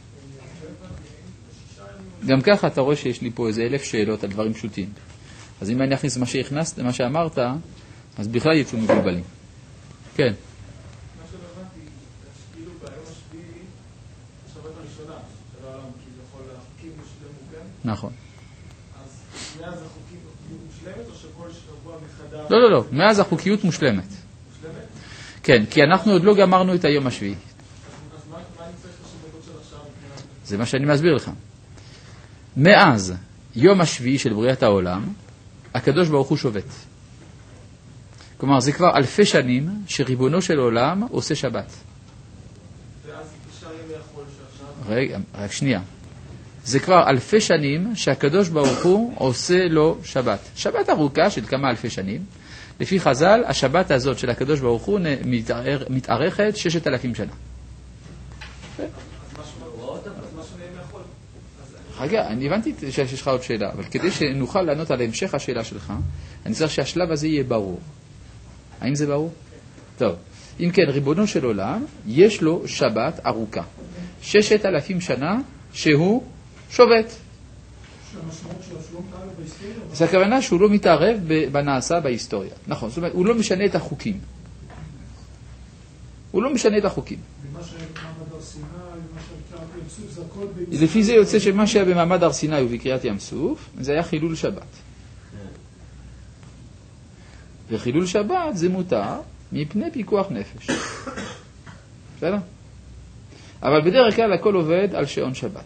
גם ככה אתה רואה שיש לי פה איזה אלף שאלות על דברים פשוטים. אז אם אני אכניס מה שהכנסת, מה שאמרת, אז בכלל יצאו מבולבלים. כן. מה שלמדתי, כאילו ביום השביעי, השבת הראשונה, של העולם, כביכול החוקים מושלמו, כן? נכון. אז מאז החוקים מושלמת, או שכל שבוע מחדש? לא, לא, לא. מאז החוקיות מושלמת. מושלמת? כן, כי אנחנו עוד לא גמרנו את היום השביעי. אז מה אני צריך לשבתות של עכשיו? זה מה שאני מסביר לך. מאז יום השביעי של בריאת העולם, הקדוש ברוך הוא שובת. כלומר, זה כבר אלפי שנים שריבונו של עולם עושה שבת. ואז תשאר ימי החול שעכשיו? רגע, רק שנייה. זה כבר אלפי שנים שהקדוש ברוך הוא עושה לו שבת. שבת ארוכה של כמה אלפי שנים. לפי חז"ל, השבת הזאת של הקדוש ברוך הוא מתארכת ששת אלפים שנה. רגע, אני הבנתי שיש לך עוד שאלה, אבל כדי שנוכל לענות על המשך השאלה שלך, אני צריך שהשלב הזה יהיה ברור. האם זה ברור? טוב. אם כן, ריבונו של עולם, יש לו שבת ארוכה. ששת אלפים שנה שהוא שובת. זה הכוונה שהוא לא מתערב בנעשה בהיסטוריה. נכון, זאת אומרת, הוא לא משנה את החוקים. הוא לא משנה את החוקים. לפי זה יוצא שמה שהיה במעמד הר סיני ובקריאת ים סוף, זה היה חילול שבת. וחילול שבת זה מותר מפני פיקוח נפש. בסדר? אבל בדרך כלל הכל עובד על שעון שבת.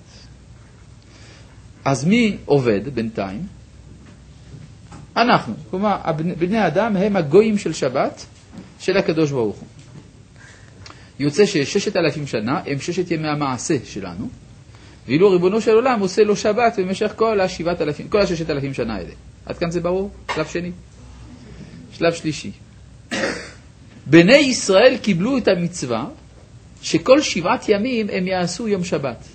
אז מי עובד בינתיים? אנחנו. כלומר, בני האדם הם הגויים של שבת של הקדוש ברוך הוא. יוצא שששת אלפים שנה הם ששת ימי המעשה שלנו, ואילו ריבונו של עולם עושה לו שבת במשך כל השבעת אלפים, כל הששת אלפים שנה האלה. עד כאן זה ברור? שלב שני. שלב שלישי. בני ישראל קיבלו את המצווה שכל שבעת ימים הם יעשו יום שבת.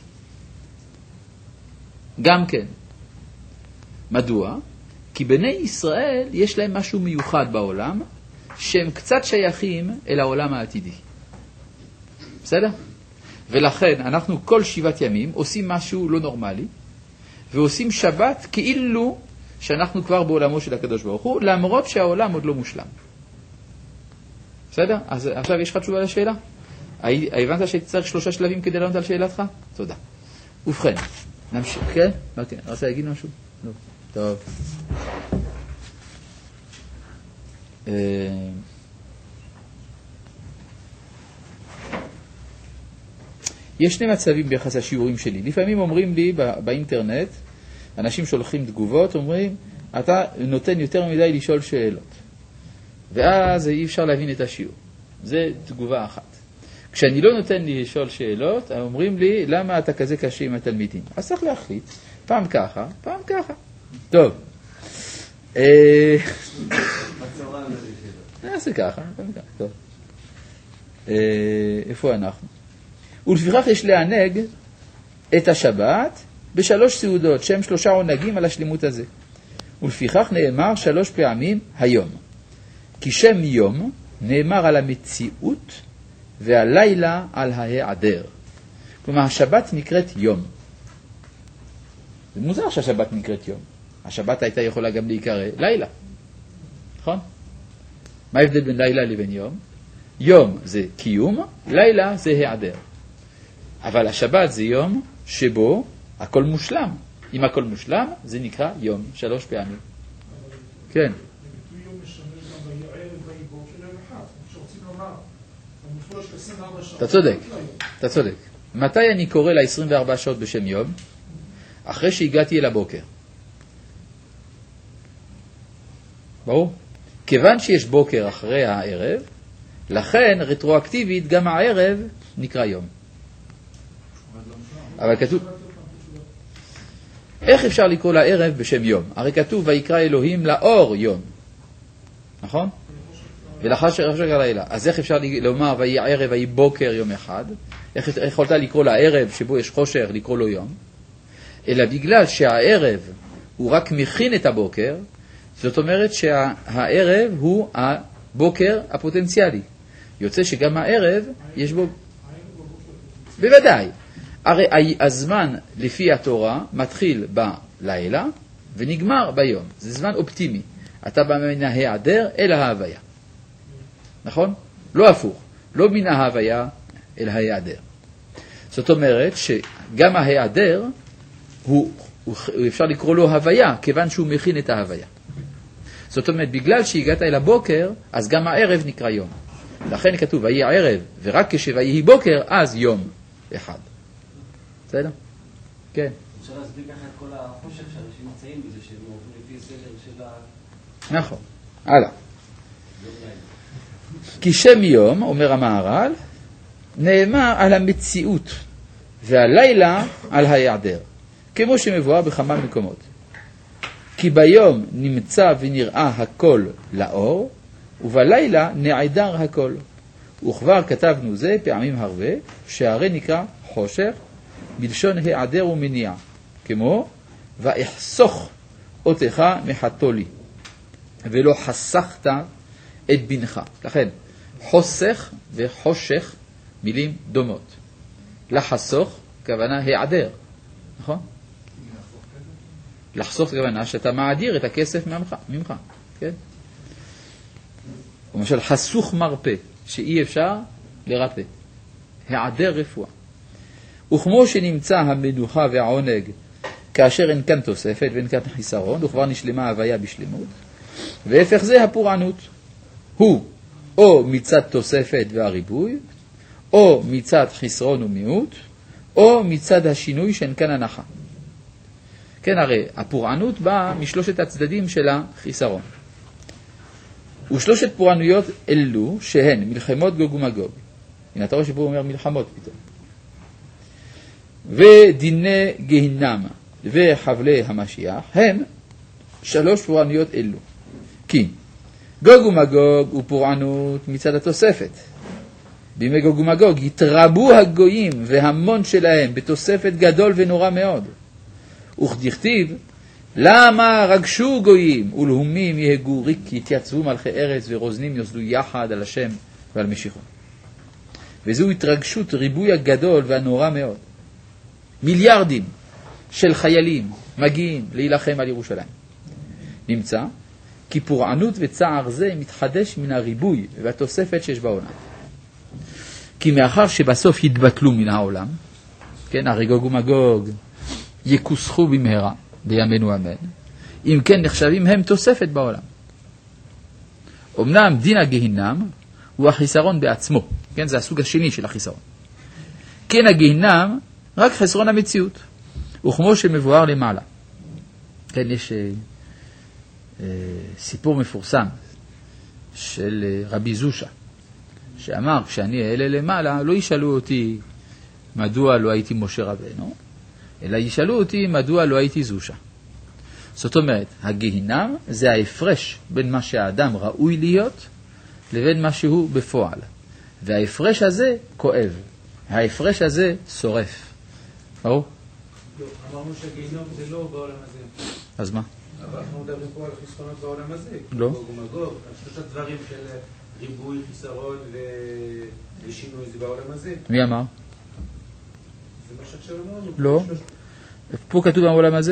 גם כן. מדוע? כי בני ישראל יש להם משהו מיוחד בעולם, שהם קצת שייכים אל העולם העתידי. בסדר? ולכן אנחנו כל שבעת ימים עושים משהו לא נורמלי, ועושים שבת כאילו שאנחנו כבר בעולמו של הקדוש ברוך הוא, למרות שהעולם עוד לא מושלם. בסדר? אז עכשיו יש לך תשובה לשאלה? הבנת שהייתי צריך שלושה שלבים כדי לענות על שאלתך? תודה. ובכן, נמשיך, כן? אוקיי, רוצה להגיד משהו? לא. טוב. יש שני מצבים ביחס השיעורים שלי. לפעמים אומרים לי באינטרנט, אנשים שולחים תגובות, אומרים, אתה נותן יותר מדי לשאול שאלות. ואז אי אפשר להבין את השיעור. זה תגובה אחת. כשאני לא נותן לי לשאול שאלות, אומרים לי, למה אתה כזה קשה עם התלמידים? אז צריך להחליט, פעם ככה, פעם ככה. טוב. נעשה ככה, פעם ככה. טוב. איפה אנחנו? ולפיכך יש לענג את השבת בשלוש סעודות, שהם שלושה עונגים על השלימות הזה. ולפיכך נאמר שלוש פעמים היום. כי שם יום נאמר על המציאות והלילה על ההיעדר. כלומר, השבת נקראת יום. זה מוזר שהשבת נקראת יום. השבת הייתה יכולה גם להיקרא לילה. נכון? מה ההבדל בין לילה לבין יום? יום זה קיום, לילה זה היעדר. אבל השבת זה יום שבו הכל מושלם. אם הכל מושלם, זה נקרא יום, שלוש פעמים. כן. אתה צודק, אתה צודק. מתי אני קורא ל-עשרים וארבע שעות בשם יום? אחרי שהגעתי אל הבוקר. ברור? כיוון שיש בוקר אחרי הערב, לכן רטרואקטיבית גם הערב נקרא יום. אבל כתוב, איך אפשר לקרוא לערב בשם יום? הרי כתוב, ויקרא אלוהים לאור יום. נכון? ולאחר שרחשק הלילה. אז איך אפשר לומר, ויהי ערב, ויהי בוקר יום אחד? איך יכולת לקרוא לערב שבו יש חושך, לקרוא לו יום? אלא בגלל שהערב הוא רק מכין את הבוקר, זאת אומרת שהערב הוא הבוקר הפוטנציאלי. יוצא שגם הערב יש בו... בוודאי. הרי הזמן לפי התורה מתחיל בלילה ונגמר ביום. זה זמן אופטימי. אתה בא מן ההיעדר אל ההוויה. נכון? לא הפוך. לא מן ההוויה אל ההיעדר. זאת אומרת שגם ההיעדר הוא, הוא, אפשר לקרוא לו הוויה, כיוון שהוא מכין את ההוויה. זאת אומרת, בגלל שהגעת אל הבוקר, אז גם הערב נקרא יום. לכן כתוב, ויהי ערב, ורק כשוויהי בוקר, אז יום אחד. בסדר? כן. אפשר להסביר ככה את כל החושך שאנשים מצאים בזה, שהם עוברים לפי סדר של ה... נכון. הלאה. כי שם יום, אומר המהר"ל, נאמר על המציאות, והלילה על ההיעדר. כמו שמבואר בכמה מקומות. כי ביום נמצא ונראה הכל לאור, ובלילה נעדר הכל. וכבר כתבנו זה פעמים הרבה, שהרי נקרא חושך, בלשון העדר ומניע, כמו ואחסוך אותך מחתו לי, ולא חסכת את בנך. לכן, חוסך וחושך מילים דומות. לחסוך, כוונה העדר, נכון? לחסוך כוונה שאתה מעדיר את הכסף ממך, ממך, כן? למשל, חסוך מרפא, שאי אפשר לרפא. העדר רפואה. וכמו שנמצא המנוחה והעונג, כאשר אין כאן תוספת ואין כאן חיסרון, וכבר נשלמה הוויה בשלמות, והפך זה הפורענות. הוא או מצד תוספת והריבוי, או מצד חסרון ומיעוט, או מצד השינוי שאין כאן הנחה. כן, הרי הפורענות באה משלושת הצדדים של החיסרון. ושלושת פורענויות אלו שהן מלחמות גוג ומגוג. הנה, אתה רואה שפה הוא אומר מלחמות פתאום. ודיני גהינם וחבלי המשיח הם שלוש פורענויות אלו. כי גוג ומגוג הוא פורענות מצד התוספת. בימי גוג ומגוג התרבו הגויים והמון שלהם בתוספת גדול ונורא מאוד. וכדכתיב, למה רגשו גויים ולהומים יהגו ריק, יתייצבו מלכי ארץ ורוזנים יוסדו יחד על השם ועל משיחו. וזו התרגשות ריבוי הגדול והנורא מאוד. מיליארדים של חיילים מגיעים להילחם על ירושלים. נמצא כי פורענות וצער זה מתחדש מן הריבוי והתוספת שיש בעולם. כי מאחר שבסוף יתבטלו מן העולם, כן, הרי גוג ומגוג יקוסחו במהרה בימינו אמן, אם כן נחשבים הם תוספת בעולם. אמנם דין הגהינם הוא החיסרון בעצמו, כן, זה הסוג השני של החיסרון. כן, הגהינם רק חסרון המציאות, וכמו שמבואר למעלה. כן, יש אה, אה, סיפור מפורסם של אה, רבי זושה, שאמר, כשאני אעלה למעלה, לא ישאלו אותי מדוע לא הייתי משה רבנו, אלא ישאלו אותי מדוע לא הייתי זושה. זאת אומרת, הגהינם זה ההפרש בין מה שהאדם ראוי להיות לבין מה שהוא בפועל. וההפרש הזה כואב. ההפרש הזה שורף. ברור? לא, אמרנו שהגיהינום זה לא בעולם הזה. אז מה? אבל אנחנו מדברים פה על חסרונות בעולם הזה. לא. גוג ומגוג, על שלושה דברים של ריבוי, חיסרון ושינוי זה בעולם הזה. מי אמר? זה מה שעכשיו אמרנו. לא. פה כתוב בעולם הזה?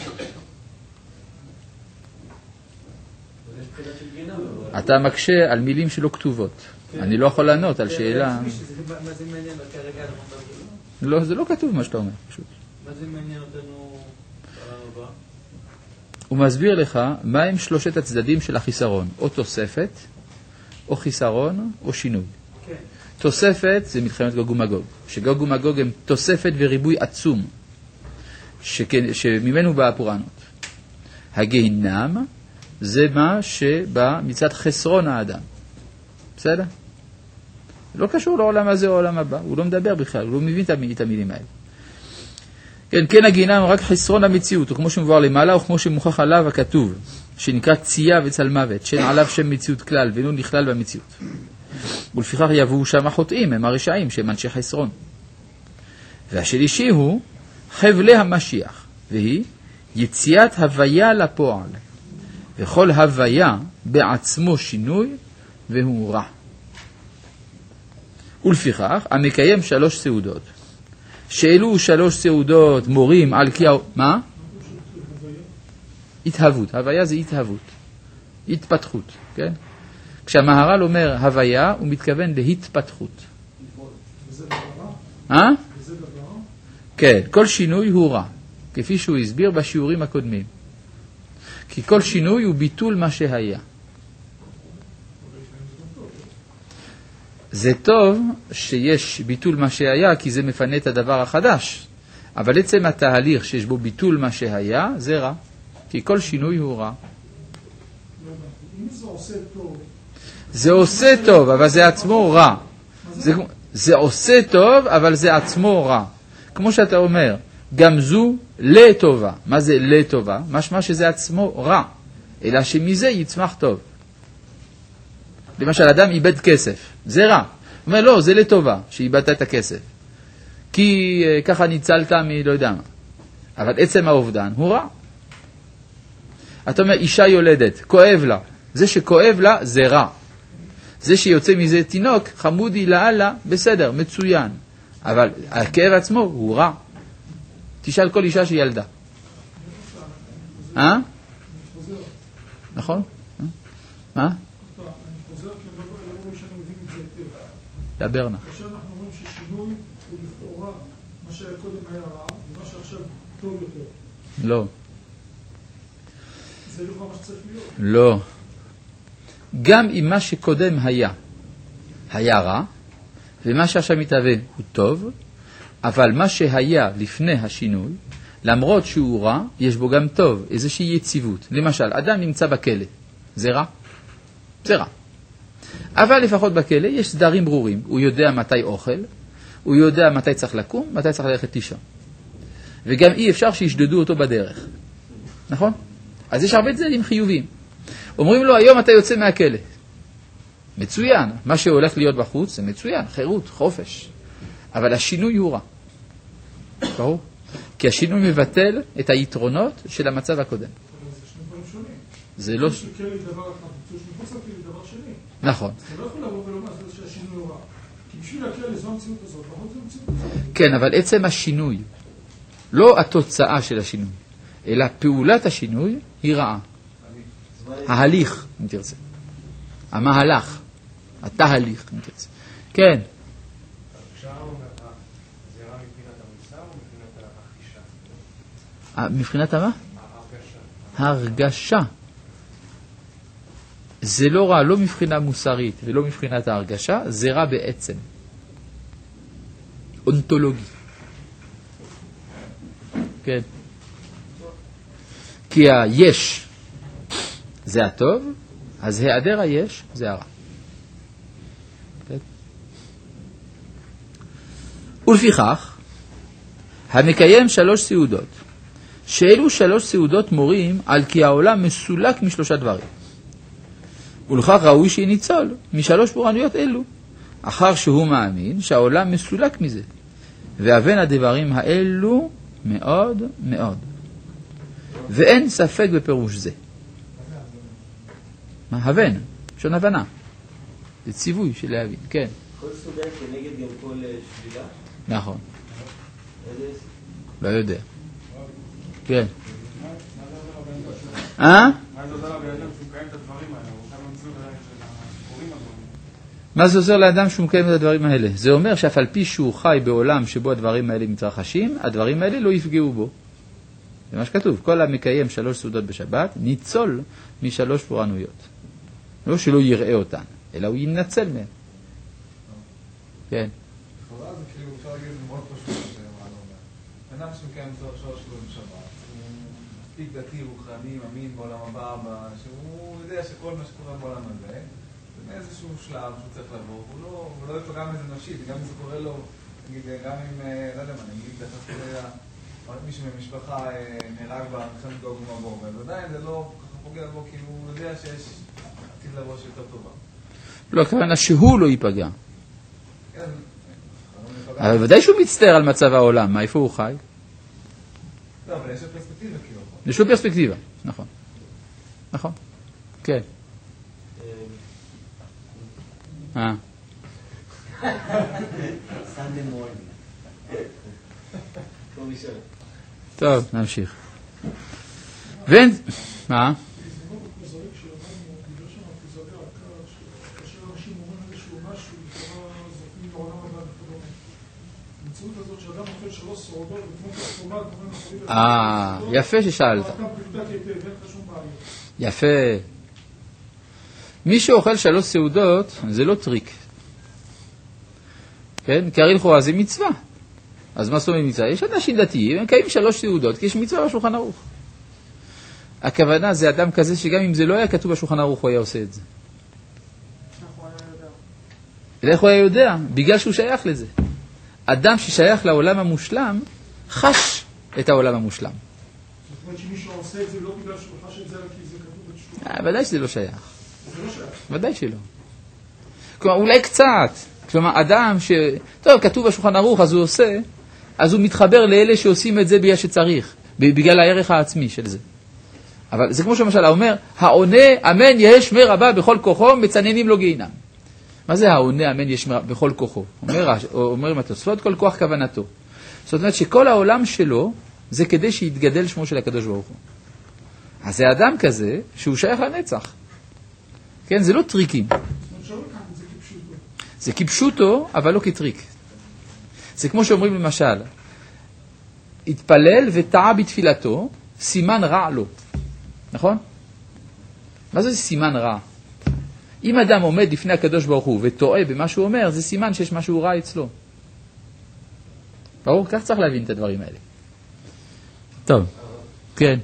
אתה מקשה על מילים שלא כתובות. אני לא יכול לענות על שאלה. מה זה מעניין כרגע? לא, זה לא כתוב מה שאתה אומר, פשוט. מה זה מעניין אותנו ברמה הבאה? הוא מסביר לך מה הם שלושת הצדדים של החיסרון, או תוספת, או חיסרון, או שינוי. כן. תוספת זה מלחמת גוג ומגוג, שגוג ומגוג הם תוספת וריבוי עצום, שכן, שממנו באה הפורענות. הגהינם זה מה שבא מצד חסרון האדם. בסדר? לא קשור לעולם הזה או לעולם הבא, הוא לא מדבר בכלל, הוא לא מבין את המילים האלה. כן, כן, הגהינם רק חסרון המציאות, וכמו שמבואר למעלה, וכמו שמוכח עליו הכתוב, שנקרא צייה וצל מוות, שאין עליו שם מציאות כלל, ואינו נכלל במציאות. ולפיכך יבואו שם החוטאים, הם הרשעים, שהם אנשי חסרון. והשלישי הוא חבלי המשיח, והיא יציאת הוויה לפועל, וכל הוויה בעצמו שינוי, והוא רע. ולפיכך, המקיים שלוש סעודות, שאלו שלוש סעודות מורים על כי... מה? התהוות. הוויה זה התהוות. התפתחות, כן? כשהמהר"ל אומר הוויה, הוא מתכוון להתפתחות. אה? כן, כל שינוי הוא רע, כפי שהוא הסביר בשיעורים הקודמים. כי כל שינוי הוא ביטול מה שהיה. זה טוב שיש ביטול מה שהיה, כי זה מפנה את הדבר החדש. אבל עצם התהליך שיש בו ביטול מה שהיה, זה רע. כי כל שינוי הוא רע. אם זה עושה טוב... זה עושה טוב, אבל זה עצמו רע. זה, זה עושה טוב, אבל זה עצמו רע. כמו שאתה אומר, גם זו לטובה. מה זה לטובה? משמע שזה עצמו רע, אלא שמזה יצמח טוב. למשל, אדם איבד כסף, זה רע. הוא אומר, לא, זה לטובה, שאיבדת את הכסף. כי uh, ככה ניצלת מלא יודע מה. אבל עצם האובדן הוא רע. אתה אומר, אישה יולדת, כואב לה. זה שכואב לה זה רע. זה שיוצא מזה תינוק, חמודי לאללה, בסדר, מצוין. אבל הכאב עצמו הוא רע. תשאל כל אישה שילדה. אה? נכון? מה? אני חוזר כי אני לא רואה שאני מבין את זה היטב. דבר נא. כאשר אנחנו אומרים ששינוי הוא לכאורה מה שהיה קודם היה רע, ומה שעכשיו טוב יותר. לא. זה לא מה שצריך להיות. לא. גם אם מה שקודם היה, היה רע, ומה שעכשיו מתהווה הוא טוב, אבל מה שהיה לפני השינוי, למרות שהוא רע, יש בו גם טוב, איזושהי יציבות. למשל, אדם נמצא בכלא, זה רע? זה רע. אבל לפחות בכלא יש סדרים ברורים. הוא יודע מתי אוכל, הוא יודע מתי צריך לקום, מתי צריך ללכת לישון. וגם אי אפשר שישדדו אותו בדרך. נכון? אז יש הרבה צדדים חיוביים. אומרים לו, היום אתה יוצא מהכלא. מצוין. מה שהולך להיות בחוץ זה מצוין, חירות, חופש. אבל השינוי הוא רע. ברור? כי השינוי מבטל את היתרונות של המצב הקודם. זה שני דברים שונים. זה לא... יש לכלא דבר אחד, יש מחוץ לכלא דבר שני. נכון. אתה לא יכול לבוא ולומר שהשינוי הוא רע. כי בשביל הכלא זו המציאות הזאת, נכון זו המציאות הזאת. כן, אבל עצם השינוי, לא התוצאה של השינוי, אלא פעולת השינוי היא רעה. ההליך, אם תרצה. המהלך. התהליך, אם תרצה. כן. אפשר אומר, זה רע מבחינת המוסר או מבחינת הרכישה? מבחינת מה? ההרגשה. הרגשה. זה לא רע, לא מבחינה מוסרית ולא מבחינת ההרגשה, זה רע בעצם. אונתולוגי. כן. כי היש זה הטוב, אז היעדר היש זה הרע. כן. ולפיכך, המקיים שלוש סעודות, שאלו שלוש סעודות מורים על כי העולם מסולק משלושה דברים. ולכך ראוי שניצול משלוש פורענויות אלו, אחר שהוא מאמין שהעולם מסולק מזה, והבן הדברים האלו מאוד מאוד. ואין ספק בפירוש זה. מה? הבן, שון הבנה. זה ציווי של להבין, כן. כל סוגיה כנגד גם כל שלילה? נכון. איזה? לא יודע. כן. אה? מה זה עוזר לבן אדם שהוא מקיים את הדברים האלה? הוא כאן מציאות של הקוראים הדברים. מה זה עוזר לאדם שהוא מקיים את הדברים האלה? זה אומר שאף על פי שהוא חי בעולם שבו הדברים האלה מתרחשים, הדברים האלה לא יפגעו בו. זה מה שכתוב, כל המקיים שלוש סעודות בשבת, ניצול משלוש פורענויות. לא שלא יראה אותן, אלא הוא ינצל מהן. כן. לכאורה זה כאילו, אפשר להגיד, זה מאוד פשוט, מה אני אומר. בן אדם שמקיים שלוש סעודות בשבת, הוא מספיק דתי, רוחני, מאמין בעולם הבא, שהוא יודע שכל מה שקורה בעולם הזה, זה מאיזשהו שלב שהוא צריך לעבור, הוא לא יפגע מזה נפשית, גם אם זה קורה לו, נגיד, גם אם, לא יודע מה, נגיד, דרך רק מישהו ממשפחה נהרג במלחמת גוג ומגוג, אז עדיין זה לא ככה פוגע בו, כי הוא יודע שיש עתיד לבוא שיותר טובה. לא, הכוונה שהוא לא ייפגע. אבל ודאי שהוא מצטער על מצב העולם, מה, איפה הוא חי? לא, אבל יש לו פרספקטיבה כאילו. יש לו פרספקטיבה, נכון. נכון, כן. אה. סנדה מורנינג. טוב, נמשיך. ואין... מה? אה, יפה ששאלת. יפה. מי שאוכל שלוש סעודות זה לא טריק. כן? כי הרי לכאורה זה מצווה. אז מה זאת אומרת מצווה? יש אנשים דתיים, הם קיים שלוש סעודות, כי יש מצווה בשולחן ערוך. הכוונה זה אדם כזה שגם אם זה לא היה כתוב בשולחן ערוך, הוא היה עושה את זה. איך הוא היה יודע? בגלל שהוא שייך לזה. אדם ששייך לעולם המושלם, חש את העולם המושלם. זאת אומרת שמישהו עושה את זה לא בגלל שהוא חש את זה, אלא כי זה כתוב בתשלום. ודאי שזה לא שייך. זה לא שייך. ודאי שלא. כלומר, אולי קצת. כלומר, אדם ש... טוב, כתוב בשולחן ערוך, אז הוא עושה, אז הוא מתחבר לאלה שעושים את זה בגלל שצריך, בגלל הערך העצמי של זה. אבל זה כמו שמשל, הוא אומר, העונה, אמן יהא שמי רבה בכל כוחו, מצננים לו גיהינם. מה זה העונה, אמן יהא שמי רבה בכל כוחו? אומר, אומר עם התוספות, כל כוח כוונתו. זאת אומרת שכל העולם שלו, זה כדי שיתגדל שמו של הקדוש ברוך הוא. אז זה אדם כזה, שהוא שייך לנצח. כן, זה לא טריקים. זה כפשוטו, אבל לא כטריק. זה כמו שאומרים למשל, התפלל וטעה בתפילתו, סימן רע לו. נכון? מה זה סימן רע? אם אדם עומד לפני הקדוש ברוך הוא וטועה במה שהוא אומר, זה סימן שיש משהו רע אצלו. ברור? כך צריך להבין את הדברים האלה. טוב, כן.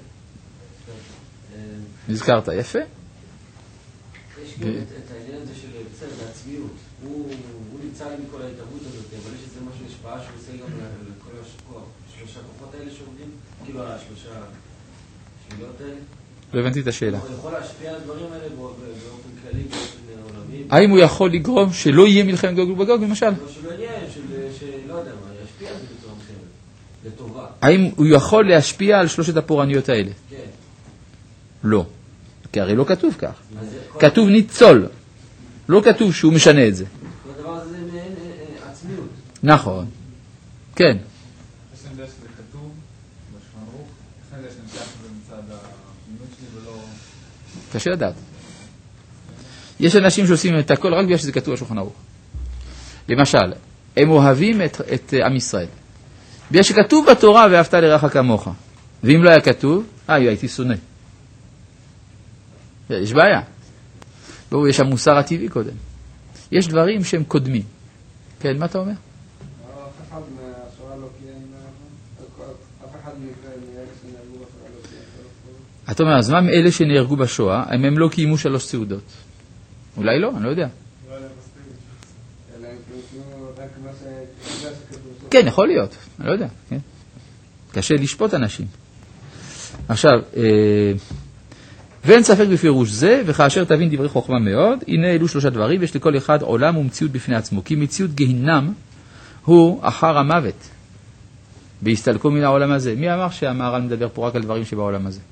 נזכרת, יפה? יש גם את העניין הזה של בסדר, העצמיות. הוא נמצא עם כל ההתערבות הזאת, אבל יש איזה משהו השפעה שהוא עושה גם לכל השלושה כוחות האלה שעובדים, כאילו השלושה שמילות האלה. לא הבנתי את השאלה. הוא יכול להשפיע על הדברים האלה באופן כללי, באופן עולמי. האם הוא יכול לגרום שלא יהיה מלחמת גוג ובגוג, למשל? לא שלא יהיה, שלא יודע מה, ישפיע על זה בצורה מסוימת, לטובה. האם הוא יכול להשפיע על שלושת הפורעניות האלה? כן. לא. כי הרי לא כתוב כך. כתוב ניצול. לא כתוב שהוא משנה את זה. הדבר הזה זה מעין עצמיות. נכון. כן. יש להם שזה כתוב בשולחן ערוך, לכן יש להם ככה במצד הפנימות שלי ולא... קשה לדעת. יש אנשים שעושים את הכל רק בגלל שזה כתוב בשולחן ערוך. למשל, הם אוהבים את, את עם ישראל. בגלל שכתוב בתורה ואהבת לרעך כמוך. ואם לא היה כתוב, אה, הייתי שונא. יש בעיה. בואו, יש המוסר הטבעי קודם. יש דברים שהם קודמים. כן, מה אתה אומר? אף אחד מהשואה לא קיים, אף אחד מאלה שנהרגו בשואה לא קיים. אתה אומר, אז מה מאלה שנהרגו בשואה, הם הם לא קיימו שלוש סעודות? אולי לא, אני לא יודע. כן, יכול להיות, אני לא יודע. קשה לשפוט אנשים. עכשיו, ואין ספק בפירוש זה, וכאשר תבין דברי חוכמה מאוד, הנה אלו שלושה דברים, יש לכל אחד עולם ומציאות בפני עצמו. כי מציאות גהינם הוא אחר המוות, בהסתלקו מן העולם הזה. מי אמר שהמהר"ל מדבר פה רק על דברים שבעולם הזה?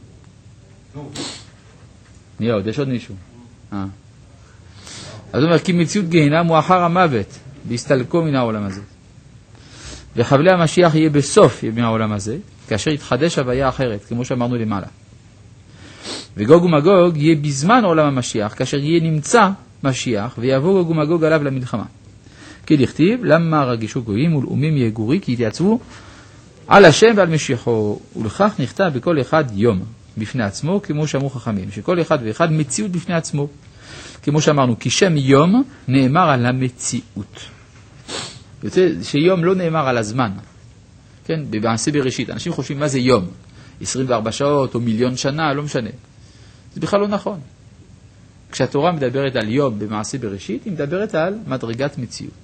מי עוד? יש עוד מישהו? אה. אז הוא אומר, כי מציאות גהינם הוא אחר המוות, בהסתלקו מן העולם הזה. וחבלי המשיח יהיה בסוף ימי העולם הזה, כאשר יתחדש הוויה אחרת, כמו שאמרנו למעלה. וגוג ומגוג יהיה בזמן עולם המשיח, כאשר יהיה נמצא משיח, ויבוא גוג ומגוג עליו למלחמה. כי לכתיב, למה רגישו גויים ולאומים יגורי, כי יתייצבו על השם ועל משיחו, ולכך נכתב בכל אחד יום בפני עצמו, כמו שאמרו חכמים, שכל אחד ואחד מציאות בפני עצמו. כמו שאמרנו, כי שם יום נאמר על המציאות. יוצא שיום לא נאמר על הזמן. כן, במעשה בראשית. אנשים חושבים מה זה יום? עשרים וארבע שעות או מיליון שנה, לא משנה. זה בכלל לא נכון. כשהתורה מדברת על יום במעשה בראשית, היא מדברת על מדרגת מציאות.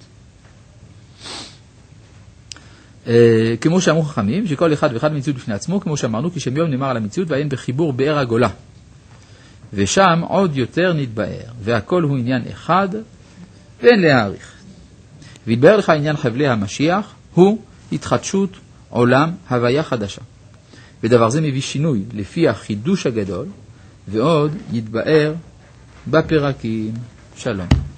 כמו שאמרו חכמים, שכל אחד ואחד מציאות בפני עצמו, כמו שאמרנו, כי שם יום נאמר על המציאות, והאין בחיבור באר הגולה. ושם עוד יותר נתבאר, והכל הוא עניין אחד, ואין להעריך. והתבאר לך עניין חבלי המשיח, הוא התחדשות עולם הוויה חדשה. ודבר זה מביא שינוי לפי החידוש הגדול, ועוד יתבאר בפרקים. שלום.